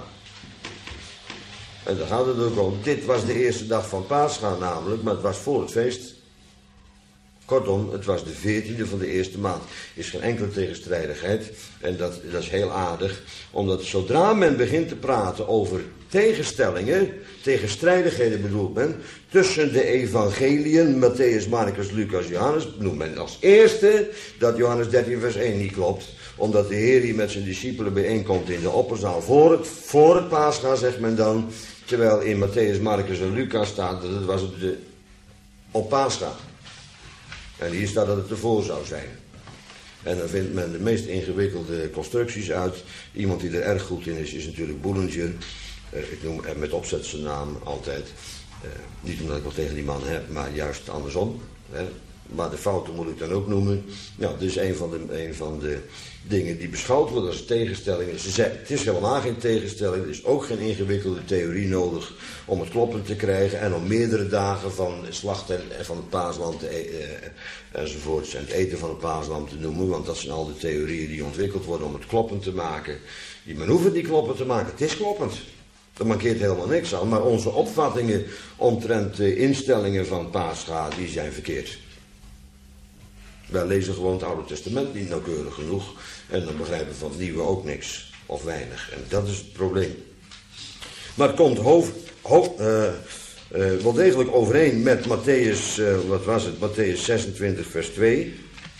En daar gaat het ook om. Dit was de eerste dag van Pascha namelijk, maar het was voor het feest. Kortom, het was de veertiende van de eerste maand. Er is geen enkele tegenstrijdigheid. En dat, dat is heel aardig. Omdat zodra men begint te praten over tegenstellingen, tegenstrijdigheden bedoelt men, tussen de evangeliën, Matthäus, Marcus, Lucas, Johannes, noemt men als eerste dat Johannes dertien vers één niet klopt. Omdat de Heer hier met zijn discipelen bijeenkomt in de opperzaal voor het, voor het Pascha, zegt men dan. Terwijl in Matthäus, Marcus en Lucas staat dat het was op, de, op Pascha. En hier staat dat het ervoor zou zijn. En dan vindt men de meest ingewikkelde constructies uit. Iemand die er erg goed in is, is natuurlijk Boulanger. Uh, ik noem hem met opzet zijn naam altijd. Uh, niet omdat ik wat tegen die man heb, maar juist andersom. Hè. Maar de fouten moet ik dan ook noemen. Nou, dit is een van de, een van de dingen die beschouwd worden als tegenstelling. Ze zeggen, het is helemaal geen tegenstelling. Er is ook geen ingewikkelde theorie nodig om het kloppend te krijgen. En om meerdere dagen van slacht en van het paaslam te e uh, enzovoorts. En het eten van het paaslam te noemen. Want dat zijn al de theorieën die ontwikkeld worden om het kloppend te maken. Die, men hoeft het niet kloppend te maken. Het is kloppend. Er mankeert helemaal niks aan. Maar onze opvattingen omtrent de instellingen van Pascha, die zijn verkeerd. Wij lezen gewoon het Oude Testament niet nauwkeurig genoeg. En dan begrijpen we van het Nieuwe ook niks. Of weinig. En dat is het probleem. Maar het komt hoofd, hoofd, uh, uh, wel degelijk overeen met Matthäus, uh, wat was het? Matthäus zesentwintig vers twee.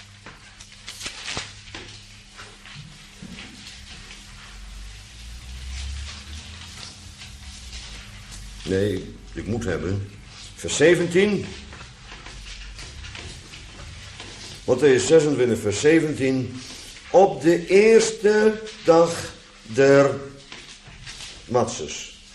Nee, ik moet hebben. Vers zeventien. Matthäus zesentwintig vers zeventien. Op de eerste dag der matzes.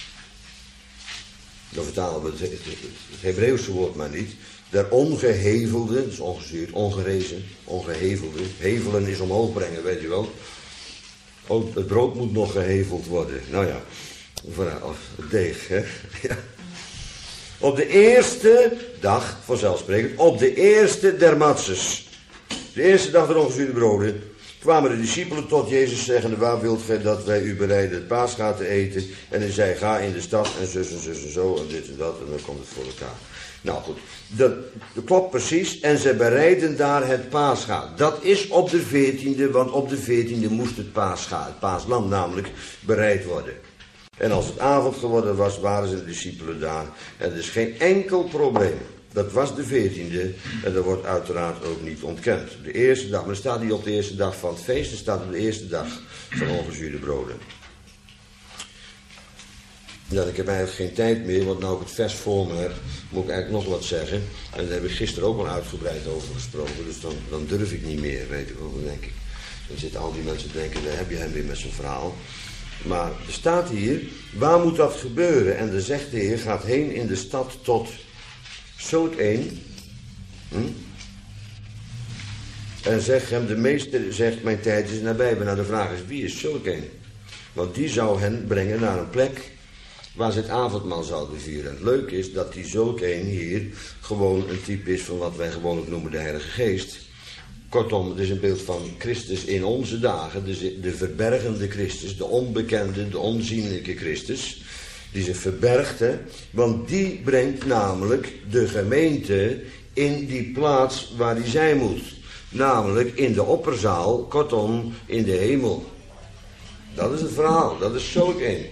Dan vertalen we het, het, het Hebreeuwse woord maar niet. Der ongehevelde, dus ongezuurd, ongerezen, ongehevelde. Hevelen is omhoog brengen, weet je wel. Ook het brood moet nog geheveld worden. Nou ja, vanaf het deeg, hè. Ja. Op de eerste dag, vanzelfsprekend, op de eerste der matzes. De eerste dag der ongezuurde broden. Kwamen de discipelen tot Jezus zeggende, waar wilt gij dat wij u bereiden het paascha te eten? En hij zei, ga in de stad en zus en zus en zo en dit en dat en dan komt het voor elkaar. Nou goed, dat, dat klopt precies. En ze bereiden daar het paascha. Dat is op de veertiende, want op de veertiende moest het paascha, het paaslam namelijk, bereid worden. En als het avond geworden was, waren ze de discipelen daar. En er is geen enkel probleem. Dat was de veertiende en dat wordt uiteraard ook niet ontkend. De eerste dag, maar er staat niet op de eerste dag van het feest, er staat op de eerste dag van ongezuurde broden. Ja, ik heb eigenlijk geen tijd meer, want nou ik het vers voor me heb, moet ik eigenlijk nog wat zeggen. En daar heb ik gisteren ook al uitgebreid over gesproken, dus dan, dan durf ik niet meer, weet je wel, dan denk ik. Dan zitten al die mensen te denken, daar heb je hem weer met zijn verhaal. Maar er staat hier, waar moet dat gebeuren? En dan zegt de Heer, gaat heen in de stad tot zulk een. Hm? En zegt hem, de meester zegt, mijn tijd is nabij. Maar nou de vraag is, wie is zulk een? Want die zou hen brengen naar een plek waar ze het avondmaal zouden vieren. Het leuke is dat die zulk een hier gewoon een type is van wat wij gewoonlijk noemen de Heilige Geest. Kortom, het is een beeld van Christus in onze dagen, dus de verbergende Christus, de onbekende, de onzienlijke Christus, die zich verbergt, hè, want die brengt namelijk de gemeente in die plaats waar die zijn moet. Namelijk in de opperzaal, kortom, in de hemel. Dat is het verhaal, dat is zulk een.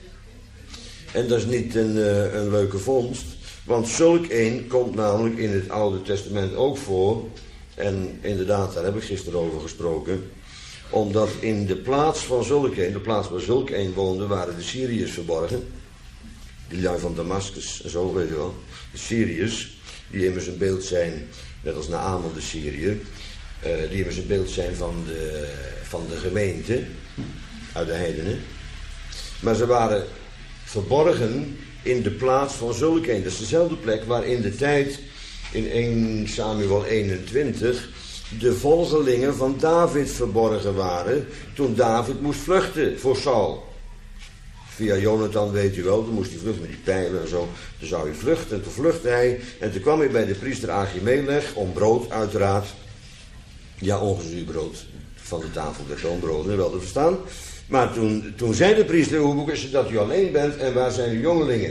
En dat is niet een, uh, een leuke vondst, want zulk een komt namelijk in het Oude Testament ook voor. En inderdaad, daar heb ik gisteren over gesproken. Omdat in de plaats van zulk een, de plaats waar zulk een woonde, waren de Syriërs verborgen. Die lui van Damascus en zo, weet je wel. De Syriërs, die immers een beeld zijn, net als Naaman de Syriër, uh, die immers een beeld zijn van de, van de gemeente uit de heidenen. Maar ze waren verborgen in de plaats van zulk een. Dat is dezelfde plek waar in de tijd, in eerste Samuel eenentwintig, de volgelingen van David verborgen waren toen David moest vluchten voor Saul. Via Jonathan, weet u wel, toen moest hij vluchten met die pijlen en zo. Toen zou hij vluchten en toen vluchtte hij. En toen kwam hij bij de priester Achimelech om brood, uiteraard. Ja, ongezuur brood van de tafel der toonbroden, wel te verstaan. Maar toen, toen zei de priester, hoe is het dat u alleen bent en waar zijn uw jongelingen?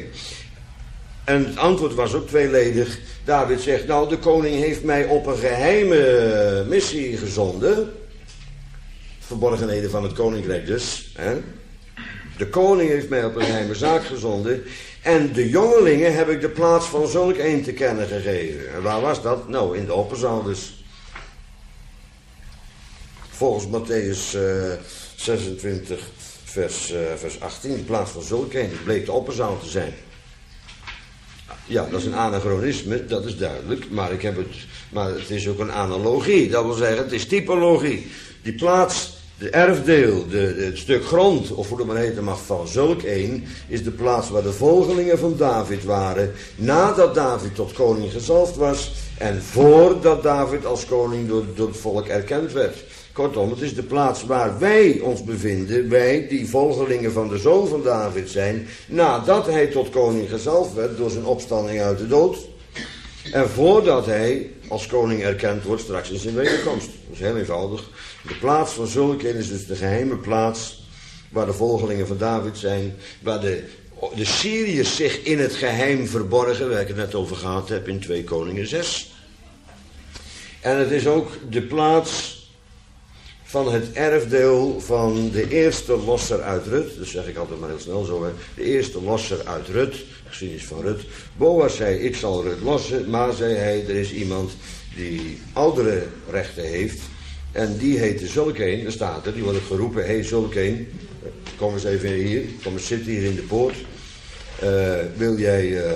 En het antwoord was ook tweeledig. David zegt, nou de koning heeft mij op een geheime missie gezonden. Verborgenheden van het koninkrijk dus. Hè? De koning heeft mij op een geheime zaak gezonden. En de jongelingen heb ik de plaats van zulk een te kennen gegeven. En waar was dat? Nou, in de opperzaal dus. Volgens Matthäus uh, zesentwintig vers, uh, vers achttien, de plaats van zulk een. Het bleek de opperzaal te zijn. Ja, dat is een anachronisme, dat is duidelijk. Maar, ik heb het, maar het is ook een analogie. Dat wil zeggen, het is typologie. Die plaats, de erfdeel, de, de, het stuk grond, of hoe dat maar heten mag, van zulk een, is de plaats waar de volgelingen van David waren, nadat David tot koning gezalfd was en voordat David als koning door, door het volk erkend werd. Kortom, het is de plaats waar wij ons bevinden, wij die volgelingen van de zoon van David zijn, nadat hij tot koning gezalfd werd door zijn opstanding uit de dood. En voordat hij als koning erkend wordt straks in zijn wederkomst. Dat is heel eenvoudig. De plaats van zulk een is dus de geheime plaats waar de volgelingen van David zijn, waar de, de Syriërs zich in het geheim verborgen, waar ik het net over gehad heb in twee Koningen zes. En het is ook de plaats van het erfdeel van de eerste losser uit Rut. Dat zeg ik altijd maar heel snel zo. Hè. De eerste losser uit Rut. Geschiedenis van Rut. Boas zei, ik zal Rut lossen. Maar zei hij, er is iemand die oudere rechten heeft. En die heette zulk een. Er staat er, die wordt geroepen. Hé, hey, zulk een. Kom eens even hier. Kom eens zitten hier in de poort. Uh, wil jij uh, uh,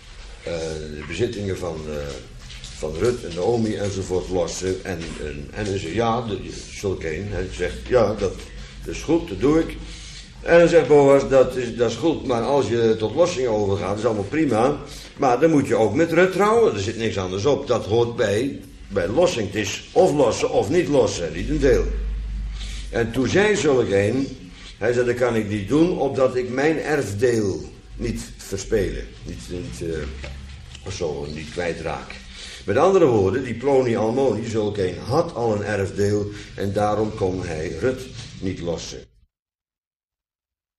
de bezittingen van... Uh, van Rut en Naomi enzovoort lossen. En, en, en hij zegt, ja, zulk een. Hij zegt, ja, dat, dat is goed, dat doe ik. En dan zegt Boas, dat is, dat is goed, maar als je tot lossing overgaat, dat is allemaal prima. Maar dan moet je ook met Rut trouwen, er zit niks anders op. Dat hoort bij, bij lossing. Het is of lossen of niet lossen, niet een deel. En toen zei zulk een, hij zei, dat kan ik niet doen, opdat ik mijn erfdeel niet verspelen. Niet, niet, uh, of zo, niet kwijtraak. Met andere woorden, die Ploni Almoni, zulk een, had al een erfdeel en daarom kon hij Rut niet lossen.